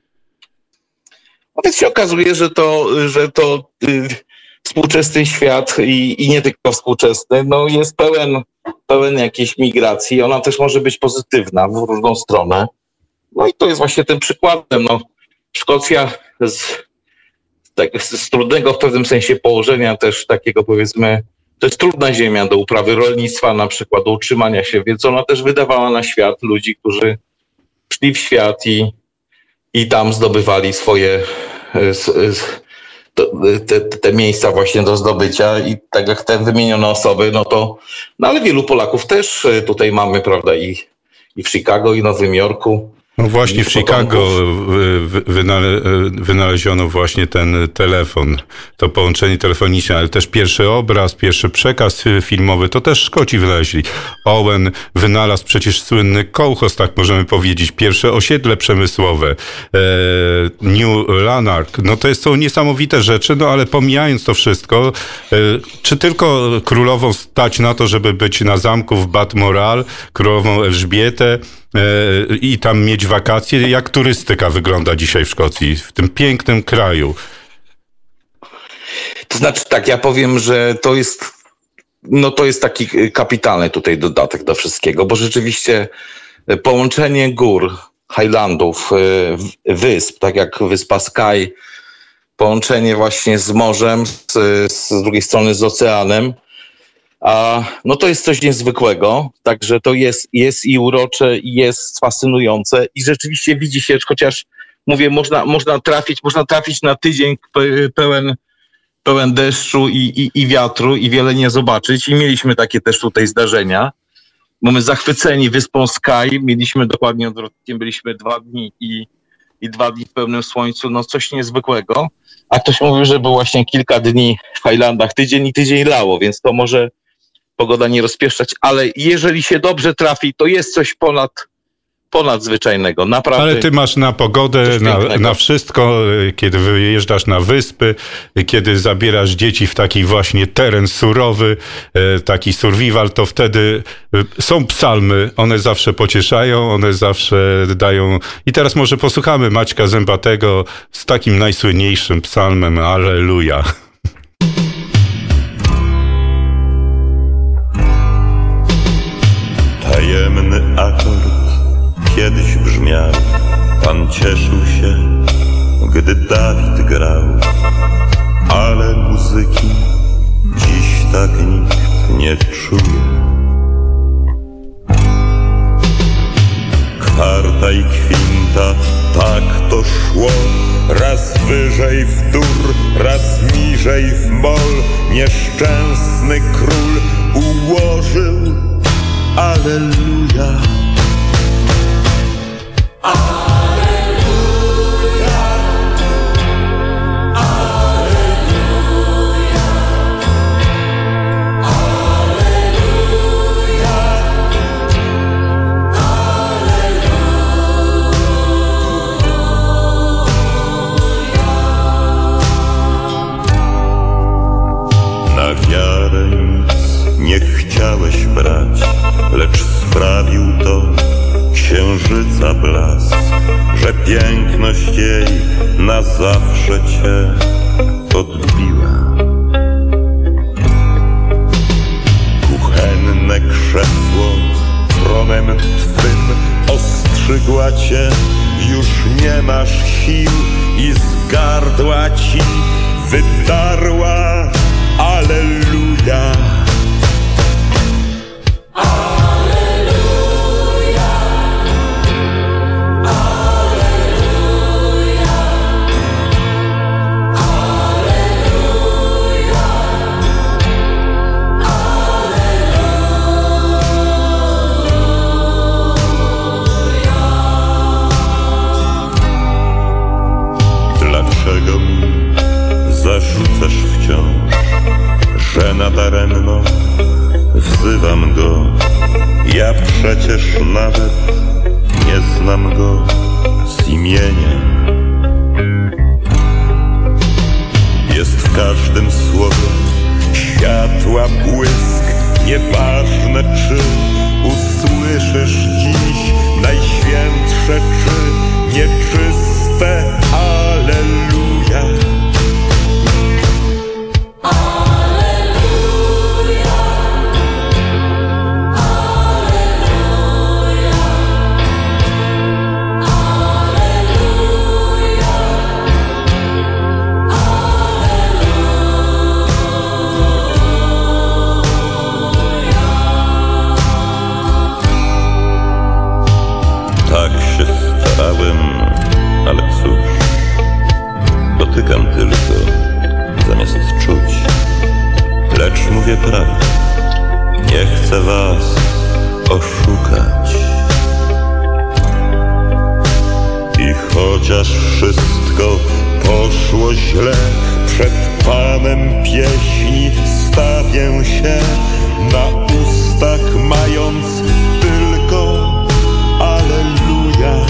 No więc się okazuje, że to, że to y, współczesny świat i, i nie tylko współczesny, no jest pełen, pełen jakiejś migracji. Ona też może być pozytywna w różną stronę. No i to jest właśnie tym przykładem. No, Szkocja z, tak, z trudnego w pewnym sensie położenia też takiego, powiedzmy, to jest trudna ziemia do uprawy rolnictwa, na przykład do utrzymania się, więc ona też wydawała na świat ludzi, którzy szli w świat i, i tam zdobywali swoje te, te miejsca właśnie do zdobycia i tak jak te wymienione osoby, no to, no ale wielu Polaków też tutaj mamy, prawda, i, i w Chicago, i w Nowym Jorku. No właśnie w Chicago wynale, wynaleziono właśnie ten telefon, to połączenie telefoniczne, ale też pierwszy obraz, pierwszy przekaz filmowy, to też Szkoci wynaleźli. Owen wynalazł przecież słynny kołchoz, tak możemy powiedzieć, pierwsze osiedle przemysłowe, New Lanark, no to są niesamowite rzeczy, no ale pomijając to wszystko, czy tylko królową stać na to, żeby być na zamku w Balmoral, królową Elżbietę, i tam mieć wakacje. Jak turystyka wygląda dzisiaj w Szkocji, w tym pięknym kraju? To znaczy tak, ja powiem, że to jest, no to jest taki kapitalny tutaj dodatek do wszystkiego, bo rzeczywiście połączenie gór, Highlandów, wysp, tak jak wyspa Skye, połączenie właśnie z morzem, z, z drugiej strony z oceanem, A, no to jest coś niezwykłego, także to jest, jest i urocze, i jest fascynujące i rzeczywiście widzi się, chociaż mówię, można, można trafić, można trafić na tydzień pełen, pełen deszczu i, i, i wiatru i wiele nie zobaczyć i mieliśmy takie też tutaj zdarzenia. Mamy zachwyceni wyspą Skye, mieliśmy dokładnie odwrotnie, byliśmy dwa dni i, i dwa dni w pełnym słońcu, no coś niezwykłego, a ktoś mówił, że było właśnie kilka dni w Highlandach, tydzień i tydzień lało, więc to może pogoda nie rozpieszczać, ale jeżeli się dobrze trafi, to jest coś ponad, ponad zwyczajnego, naprawdę. Ale ty masz na pogodę, na, na wszystko, kiedy wyjeżdżasz na wyspy, kiedy zabierasz dzieci w taki właśnie teren surowy, taki survival, to wtedy są psalmy, one zawsze pocieszają, one zawsze dają... I teraz może posłuchamy Maćka Zębatego z takim najsłynniejszym psalmem Alleluja. wyżej w dur, raz niżej w mol, nieszczęsny król ułożył Alleluja. Nie chciałeś brać, lecz sprawił to księżyca blask, że piękność jej na zawsze cię odbiła. Kuchenne krzesło tronem twym ostrzygła cię, już nie masz sił i z gardła ci wydarła Alleluja. Dlaczego mi zarzucasz wciąż, że nadaremno wzywam go? Ja przecież nawet nie znam go z imienia. Jest w każdym słowie światła błysk, nieważne czy usłyszysz dziś najświętsze czy nieczyste Alleluja. Tak się starałem, ale cóż, dotykam tylko, zamiast czuć. Lecz mówię prawdę, nie chcę was oszukać. I chociaż wszystko poszło źle, przed Panem pieśni stawię się, na ustach mając tylko Alleluja.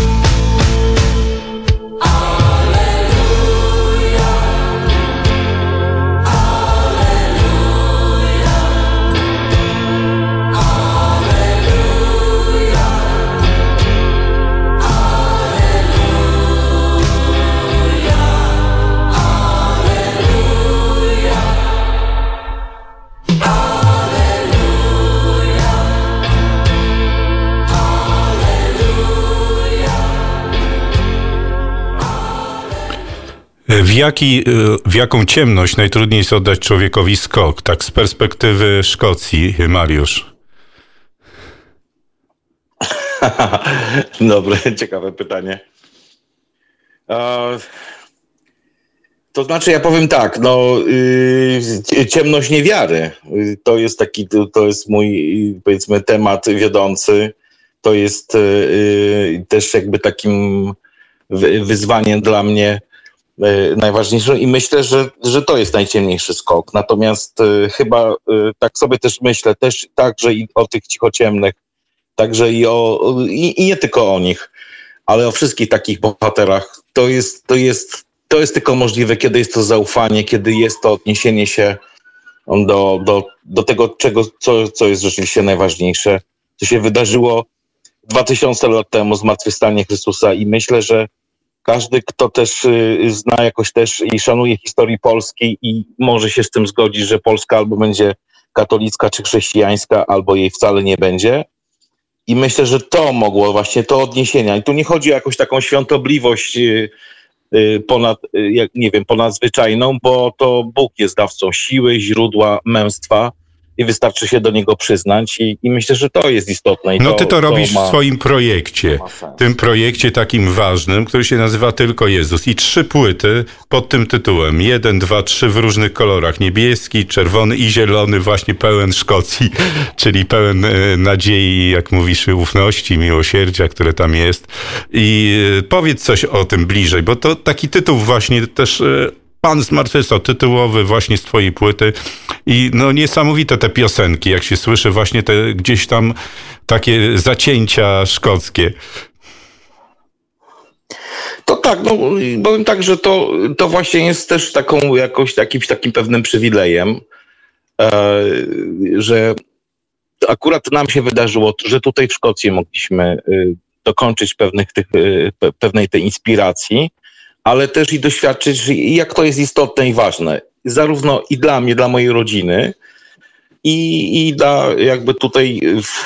W, jaki, w jaką ciemność najtrudniej jest oddać człowiekowi skok, tak z perspektywy Szkocji, Mariusz? Dobre, ciekawe pytanie. To znaczy, ja powiem tak, no yy, ciemność niewiary, to jest taki, to jest mój, powiedzmy, temat wiodący, to jest yy, też jakby takim wyzwaniem dla mnie yy, najważniejszym i myślę, że, że to jest najciemniejszy skok. Natomiast yy, chyba yy, tak sobie też myślę, też także i o tych cichociemnych, także i o, i, i nie tylko o nich, ale o wszystkich takich bohaterach. To jest, to jest, to jest tylko możliwe, kiedy jest to zaufanie, kiedy jest to odniesienie się do, do, do tego, czego, co, co jest rzeczywiście najważniejsze, co się wydarzyło dwa tysiące lat temu, zmartwychwstanie Chrystusa, i myślę, że każdy, kto też zna jakoś też i szanuje historię Polski i może się z tym zgodzić, że Polska albo będzie katolicka czy chrześcijańska, albo jej wcale nie będzie. I myślę, że to mogło właśnie to odniesienia. I tu nie chodzi o jakąś taką świątobliwość ponad, jak nie wiem, ponadzwyczajną, bo to Bóg jest dawcą siły, źródła męstwa. i wystarczy się do niego przyznać i, i myślę, że to jest istotne. I no to, ty to, to robisz ma, w swoim projekcie, tym projekcie takim ważnym, który się nazywa Tylko Jezus i trzy płyty pod tym tytułem, jeden, dwa, trzy w różnych kolorach, niebieski, czerwony i zielony, właśnie pełen Szkocji, czyli pełen e, nadziei, jak mówisz, ufności, miłosierdzia, które tam jest. I e, powiedz coś o tym bliżej, bo to taki tytuł właśnie też e, Pan zmartwychwstał, tytułowy właśnie z twojej płyty i no niesamowite te piosenki, jak się słyszy właśnie te gdzieś tam takie zacięcia szkockie. To tak, no powiem tak, że to, to właśnie jest też taką jakoś jakimś takim pewnym przywilejem, e, że akurat nam się wydarzyło, że tutaj w Szkocji mogliśmy e, dokończyć pewnych tych, e, pewnej tej inspiracji, ale też i doświadczyć, że jak to jest istotne i ważne, zarówno i dla mnie, dla mojej rodziny i, i dla jakby tutaj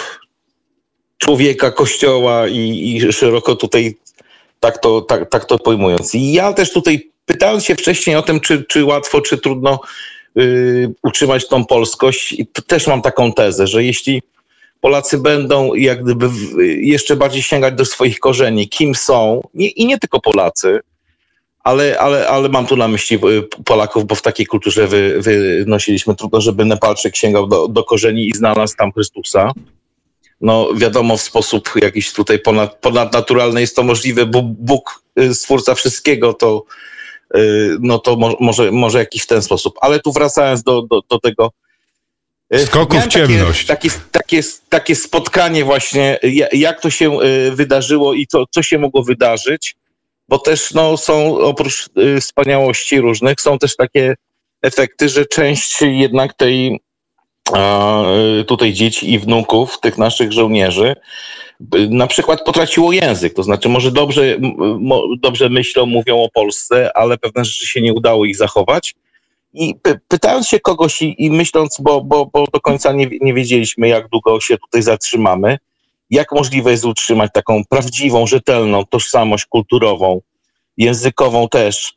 człowieka, kościoła i, i szeroko tutaj tak to, tak, tak to pojmując. I ja też tutaj pytając się wcześniej o tym, czy, czy łatwo, czy trudno yy, utrzymać tą polskość, to też mam taką tezę, że jeśli Polacy będą jak gdyby jeszcze bardziej sięgać do swoich korzeni, kim są, nie, i nie tylko Polacy, Ale, ale, ale mam tu na myśli Polaków, bo w takiej kulturze wy, wynosiliśmy trudno, żeby Nepalczyk sięgał do, do korzeni i znalazł tam Chrystusa. No wiadomo, w sposób jakiś tutaj ponad, ponadnaturalny jest to możliwe, bo Bóg, stwórca wszystkiego, to, no to mo, może, może jakiś w ten sposób. Ale tu wracając do, do, do tego... Skoku w ciemność. Takie, takie, takie, takie spotkanie właśnie, jak to się wydarzyło i co, co się mogło wydarzyć. Bo też no, są oprócz y, wspaniałości różnych, są też takie efekty, że część jednak tej a, y, tutaj dzieci i wnuków, tych naszych żołnierzy, y, na przykład potraciło język. To znaczy może dobrze, m, mo, dobrze myślą, mówią o Polsce, ale pewne rzeczy się nie udało ich zachować. I py, pytając się kogoś i, i myśląc, bo, bo, bo do końca nie, nie wiedzieliśmy, jak długo się tutaj zatrzymamy, jak możliwe jest utrzymać taką prawdziwą, rzetelną tożsamość kulturową, językową też,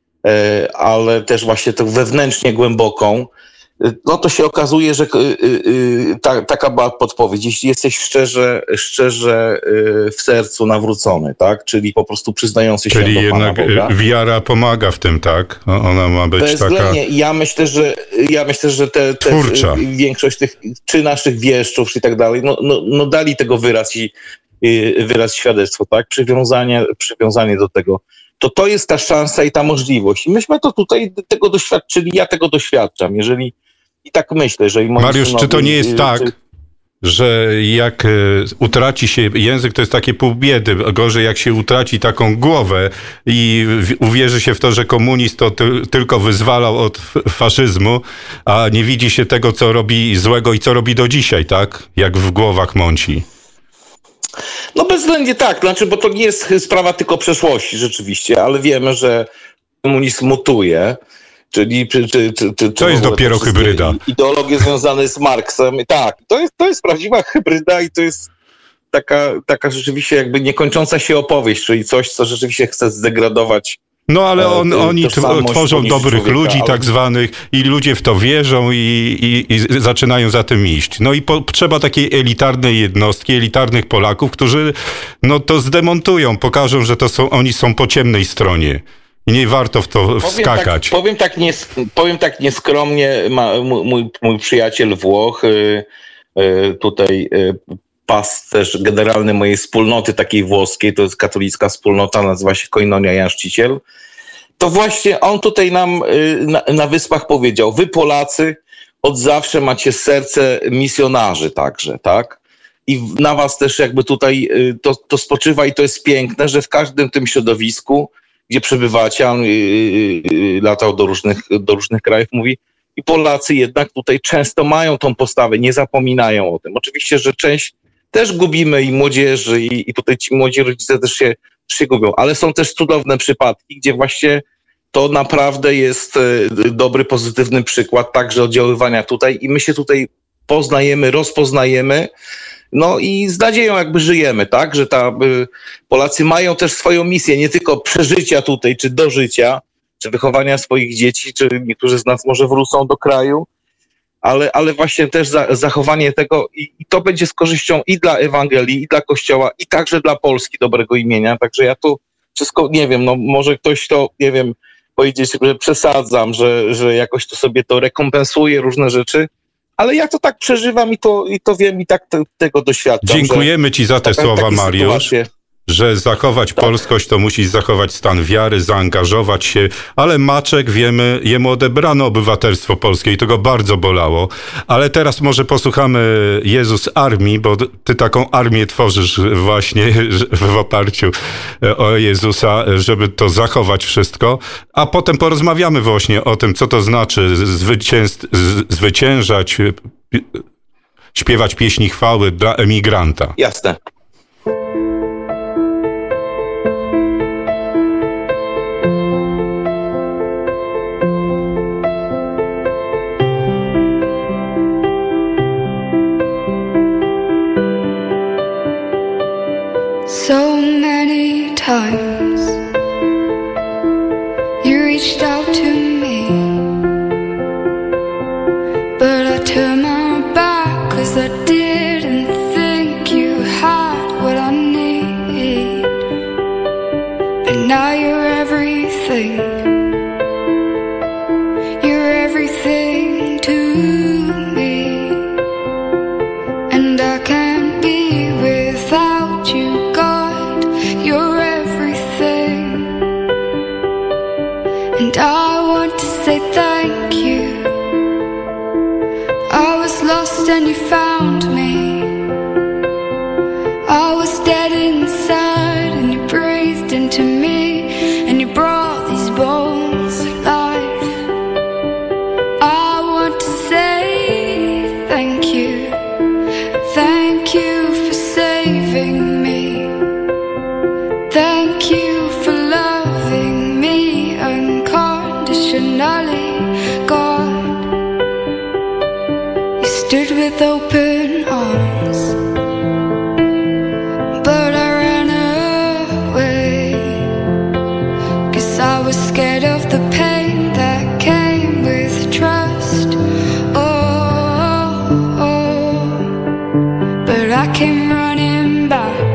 ale też właśnie tą wewnętrznie głęboką, no to się okazuje, że ta, taka była podpowiedź. Jeśli jesteś szczerze, szczerze w sercu nawrócony, tak? Czyli po prostu przyznający się Czyli do Pana jednak Boga. wiara pomaga w tym, tak? Ona ma być taka... Ja myślę, że ja myślę, że te, te większość tych, czy naszych wieszczów i tak dalej, no, no, no dali tego wyraz i wyraz świadectwo, tak? Przywiązanie, przywiązanie do tego. To to jest ta szansa i ta możliwość. I myśmy to tutaj tego doświadczyli, ja tego doświadczam. Jeżeli i tak myślę, że... Mariusz, synowi, czy to nie jest czy... tak, że jak y, utraci się język, to jest takie pół biedy. Gorzej jak się utraci taką głowę i w, uwierzy się w to, że komunizm to ty, tylko wyzwalał od faszyzmu, a nie widzi się tego, co robi złego i co robi do dzisiaj, tak? Jak w głowach mąci. No bezwzględnie tak, znaczy, bo to nie jest sprawa tylko przeszłości rzeczywiście, ale wiemy, że komunizm mutuje. Czyli, czy, czy, czy, czy, to jest dopiero hybryda. Ideologie związane z Marksem. Tak, to jest, to jest prawdziwa hybryda i to jest taka, taka rzeczywiście jakby niekończąca się opowieść, czyli coś, co rzeczywiście chce zdegradować. No ale on, oni tworzą dobrych człowieka, ludzi ale... tak zwanych i ludzie w to wierzą i, i, i zaczynają za tym iść. No i po, trzeba takiej elitarnej jednostki, elitarnych Polaków, którzy no to zdemontują, pokażą, że to są, oni są po ciemnej stronie. I nie warto w to powiem wskakać. Tak, powiem, tak nie, powiem tak nieskromnie, ma, mój, mój przyjaciel Włoch, y, y, tutaj y, pasterz generalny mojej wspólnoty takiej włoskiej, to jest katolicka wspólnota, nazywa się Koinonia Jan Chrzciciel, to właśnie on tutaj nam y, na, na Wyspach powiedział, wy Polacy od zawsze macie serce misjonarzy także, tak? I na was też jakby tutaj y, to, to spoczywa i to jest piękne, że w każdym tym środowisku, gdzie przebywacie, on latał do różnych, do różnych krajów, mówi, i Polacy jednak tutaj często mają tą postawę, nie zapominają o tym. Oczywiście, że część też gubimy i młodzieży i, i tutaj ci młodzi rodzice też się, też się gubią, ale są też cudowne przypadki, gdzie właśnie to naprawdę jest dobry, pozytywny przykład także oddziaływania tutaj i my się tutaj poznajemy, rozpoznajemy, no i z nadzieją jakby żyjemy, tak, że ta, y, Polacy mają też swoją misję, nie tylko przeżycia tutaj, czy dożycia, czy wychowania swoich dzieci, czy niektórzy z nas może wrócą do kraju, ale, ale właśnie też za, zachowanie tego i, i to będzie z korzyścią i dla Ewangelii, i dla Kościoła, i także dla Polski dobrego imienia. Także ja tu wszystko, nie wiem, no może ktoś to, nie wiem, powiedzieć, że przesadzam, że, że jakoś to sobie to rekompensuje różne rzeczy, ale ja to tak przeżywam i to, i to wiem i tak te, tego doświadczam. Dziękujemy Ci za te taka, słowa, Mariusz. Sytuacje. Że zachować tak. polskość, to musisz zachować stan wiary, zaangażować się, ale Maczek, wiemy, jemu odebrano obywatelstwo polskie i to go bardzo bolało. Ale teraz może posłuchamy Jezus Armii, bo ty taką armię tworzysz właśnie w oparciu o Jezusa, żeby to zachować wszystko, a potem porozmawiamy właśnie o tym, co to znaczy zwycięz- zwyciężać, śpiewać pieśni chwały dla emigranta. Jasne. So many times you reached out to me, but I turned my back 'cause I didn't think you had what I need. But now you're everything, you're everything to me, and I can't be without you. And I want to say thank you. I was lost and you found me. I was dead inside and you breathed into me, and you brought these bones to life. I want to say thank you. Thank you for saving me. Thank you for loving me unconditionally, God. You stood with open arms, but I ran away 'cause I was scared of the pain that came with trust. Oh, oh. But I came running back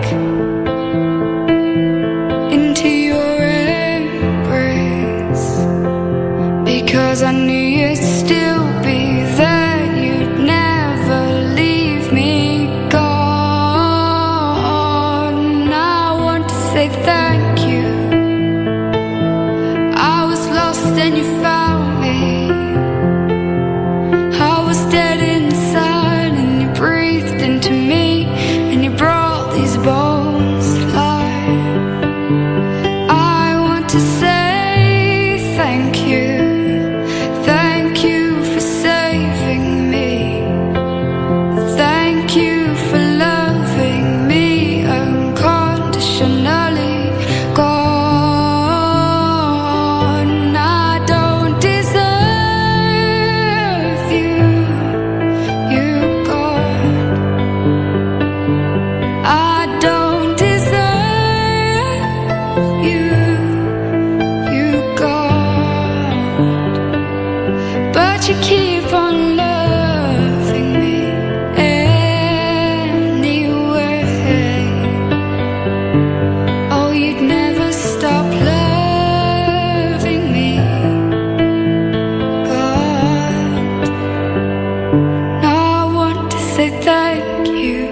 into your embrace, because I knew you'd still be there, you'd never leave me, God. And I want to say thank you. I was lost and you found me. I was dead inside and you breathed into me, and you brought these bones to life. I want to say thank you. Thank you for saving me. Thank you for loving me unconditionally, God. And I don't deserve you, you God. I don't deserve you, you God. But you keep on loving me anyway. Oh, you'd never stop loving me, God. Now I want to say thank you.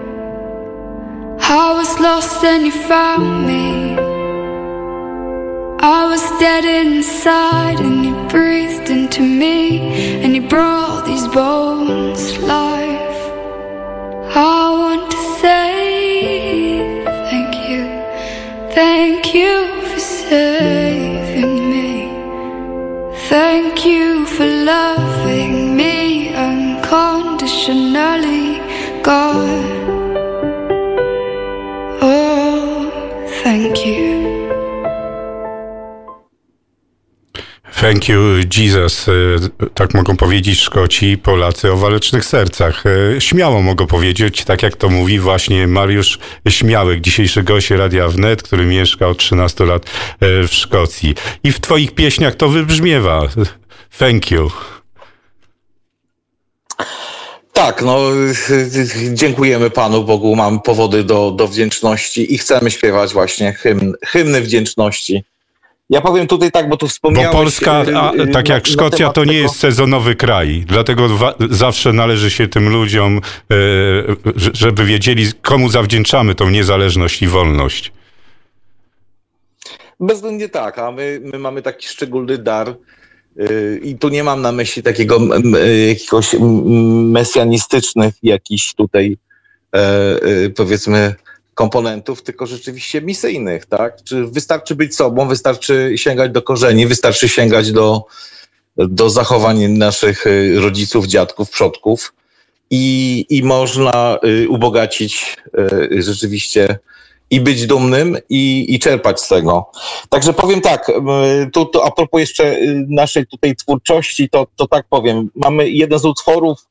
I was lost and you found me. I was dead inside and you breathed into me, and you brought these bones to life. I want to say thank you. Thank you for saving me. Thank you for loving me unconditionally, God. Oh, thank you. Thank you, Jesus. Tak mogą powiedzieć Szkoci, Polacy o walecznych sercach. Śmiało mogą powiedzieć, tak jak to mówi właśnie Mariusz Śmiałek, dzisiejszy gość Radia Wnet, który mieszka od trzynastu lat w Szkocji. I w twoich pieśniach to wybrzmiewa. Thank you. Tak, no dziękujemy Panu Bogu, mamy powody do, do wdzięczności i chcemy śpiewać właśnie hymn, hymny wdzięczności. Ja powiem tutaj tak, bo tu wspomniałeś... Bo Polska, a, tak jak Szkocja, to nie tego... jest sezonowy kraj. Dlatego wa- zawsze należy się tym ludziom, e, żeby wiedzieli, komu zawdzięczamy tą niezależność i wolność. Bezwzględnie tak, a my, my mamy taki szczególny dar yy, i tu nie mam na myśli takiego yy, jakiegoś mesjanistycznych jakichś tutaj yy, powiedzmy komponentów, tylko rzeczywiście misyjnych, tak? Czy wystarczy być sobą, wystarczy sięgać do korzeni, wystarczy sięgać do, do zachowań naszych rodziców, dziadków, przodków i, i można ubogacić rzeczywiście i być dumnym i, i czerpać z tego. Także powiem tak, tu, tu a propos jeszcze naszej tutaj twórczości, to, to tak powiem, mamy jeden z utworów,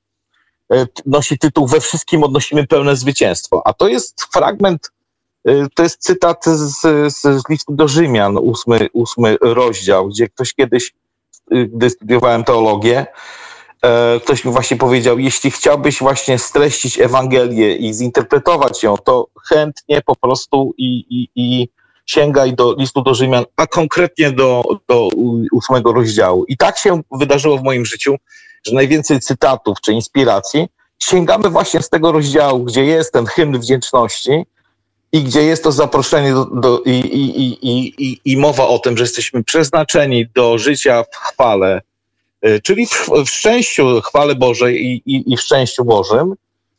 nosi tytuł We wszystkim odnosimy pełne zwycięstwo. A to jest fragment, to jest cytat z, z, z listu do Rzymian, ósmy, ósmy rozdział, gdzie ktoś kiedyś, gdy studiowałem teologię, ktoś mi właśnie powiedział, jeśli chciałbyś właśnie streścić Ewangelię i zinterpretować ją, to chętnie po prostu i, i, i sięgaj do listu do Rzymian, a konkretnie do, do ósmego rozdziału. I tak się wydarzyło w moim życiu, że najwięcej cytatów czy inspiracji sięgamy właśnie z tego rozdziału, gdzie jest ten hymn wdzięczności i gdzie jest to zaproszenie do, do, i, i, i, i, i mowa o tym, że jesteśmy przeznaczeni do życia w chwale, czyli w, w szczęściu chwale Bożej i, i, i w szczęściu Bożym.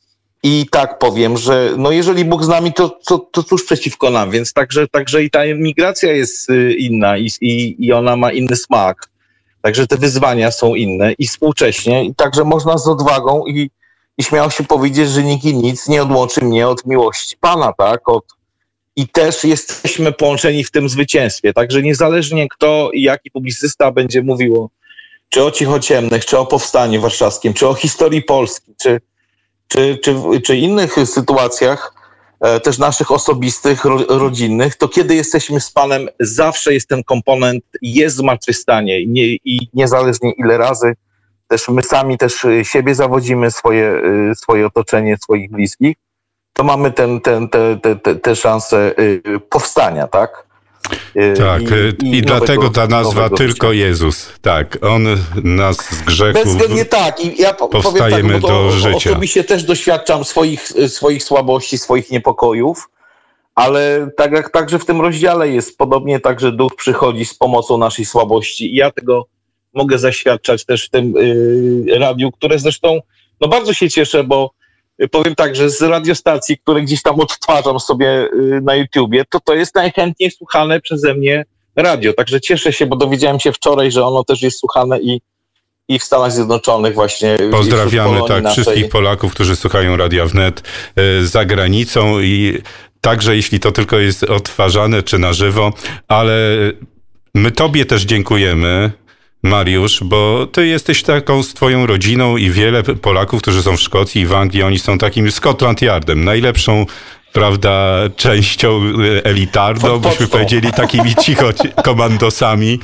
I tak powiem, że no jeżeli Bóg z nami, to, to, to cóż przeciwko nam, więc także, także i ta migracja jest inna i, i, i ona ma inny smak. Także te wyzwania są inne i współcześnie, i także można z odwagą i, i śmiało się powiedzieć, że nikt i nic nie odłączy mnie od miłości Pana, tak? Od, I też jesteśmy połączeni w tym zwycięstwie. Także niezależnie kto i jaki publicysta będzie mówił, czy o cichociemnych, czy o powstaniu warszawskim, czy o historii Polski, czy, czy, czy, czy innych sytuacjach, też naszych osobistych, ro, rodzinnych, to kiedy jesteśmy z Panem, zawsze jest ten komponent, jest zmartwychwstanie i, nie, i niezależnie ile razy też my sami też siebie zawodzimy, swoje, swoje otoczenie, swoich bliskich, to mamy ten, ten, te, te, te, te szanse powstania, tak? Tak, i, i, i dlatego ta nazwa tylko życia. Jezus. Tak, On nas z grzechów bezwzględnie tak. I ja powstajemy tak, bo do życia. Osobiście też doświadczam swoich, swoich słabości, swoich niepokojów, ale tak jak także w tym rozdziale jest podobnie, także Duch przychodzi z pomocą naszej słabości i ja tego mogę zaświadczać też w tym yy, radiu, które zresztą, no bardzo się cieszę, bo powiem tak, że z radiostacji, które gdzieś tam odtwarzam sobie na YouTubie, to to jest najchętniej słuchane przeze mnie radio. Także cieszę się, bo dowiedziałem się wczoraj, że ono też jest słuchane i, i w Stanach Zjednoczonych właśnie. Pozdrawiamy tak naszej. Wszystkich Polaków, którzy słuchają Radia Wnet y, za granicą i także jeśli to tylko jest odtwarzane czy na żywo, ale my Tobie też dziękujemy, Mariusz, bo ty jesteś taką z twoją rodziną i wiele Polaków, którzy są w Szkocji i w Anglii, oni są takim Scotland Yardem, najlepszą, prawda, częścią elitarną, byśmy powiedzieli, takimi cicho komandosami.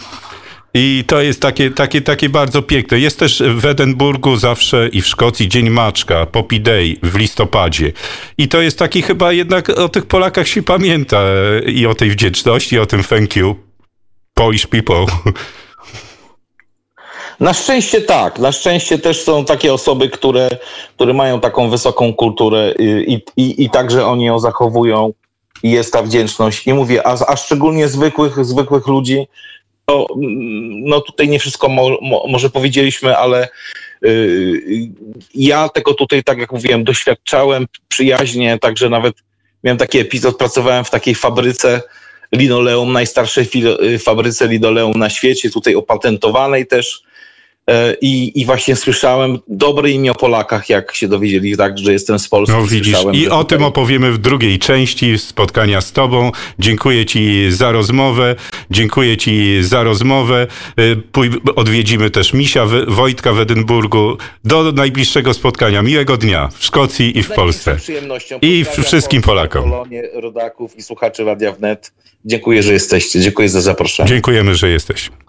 I to jest takie, takie, takie bardzo piękne. Jest też w Edynburgu zawsze i w Szkocji Dzień Maczka, Poppy Day w listopadzie. I to jest taki chyba jednak o tych Polakach się pamięta i o tej wdzięczności, i o tym thank you, Polish people. Na szczęście tak. Na szczęście też są takie osoby, które, które mają taką wysoką kulturę i, i, i także oni ją zachowują i jest ta wdzięczność. I mówię, a, a szczególnie zwykłych, zwykłych ludzi, to no tutaj nie wszystko mo, mo, może powiedzieliśmy, ale yy, ja tego tutaj, tak jak mówiłem, doświadczałem przyjaźnie, także nawet miałem taki epizod, pracowałem w takiej fabryce linoleum, najstarszej fabryce linoleum na świecie, tutaj opatentowanej też. I, I właśnie słyszałem dobre imię o Polakach, jak się dowiedzieli, tak, że jestem z Polski. No widzisz, i o tym opowiemy w drugiej części spotkania z tobą. Dziękuję ci za rozmowę, dziękuję ci za rozmowę. Odwiedzimy też Misia Wojtka w Edynburgu. Do najbliższego spotkania. Miłego dnia w Szkocji i w Polsce. I wszystkim Polakom. Polonie, rodaków i słuchaczy Radia Wnet. Dziękuję, że jesteście. Dziękuję za zaproszenie. Dziękujemy, że jesteś.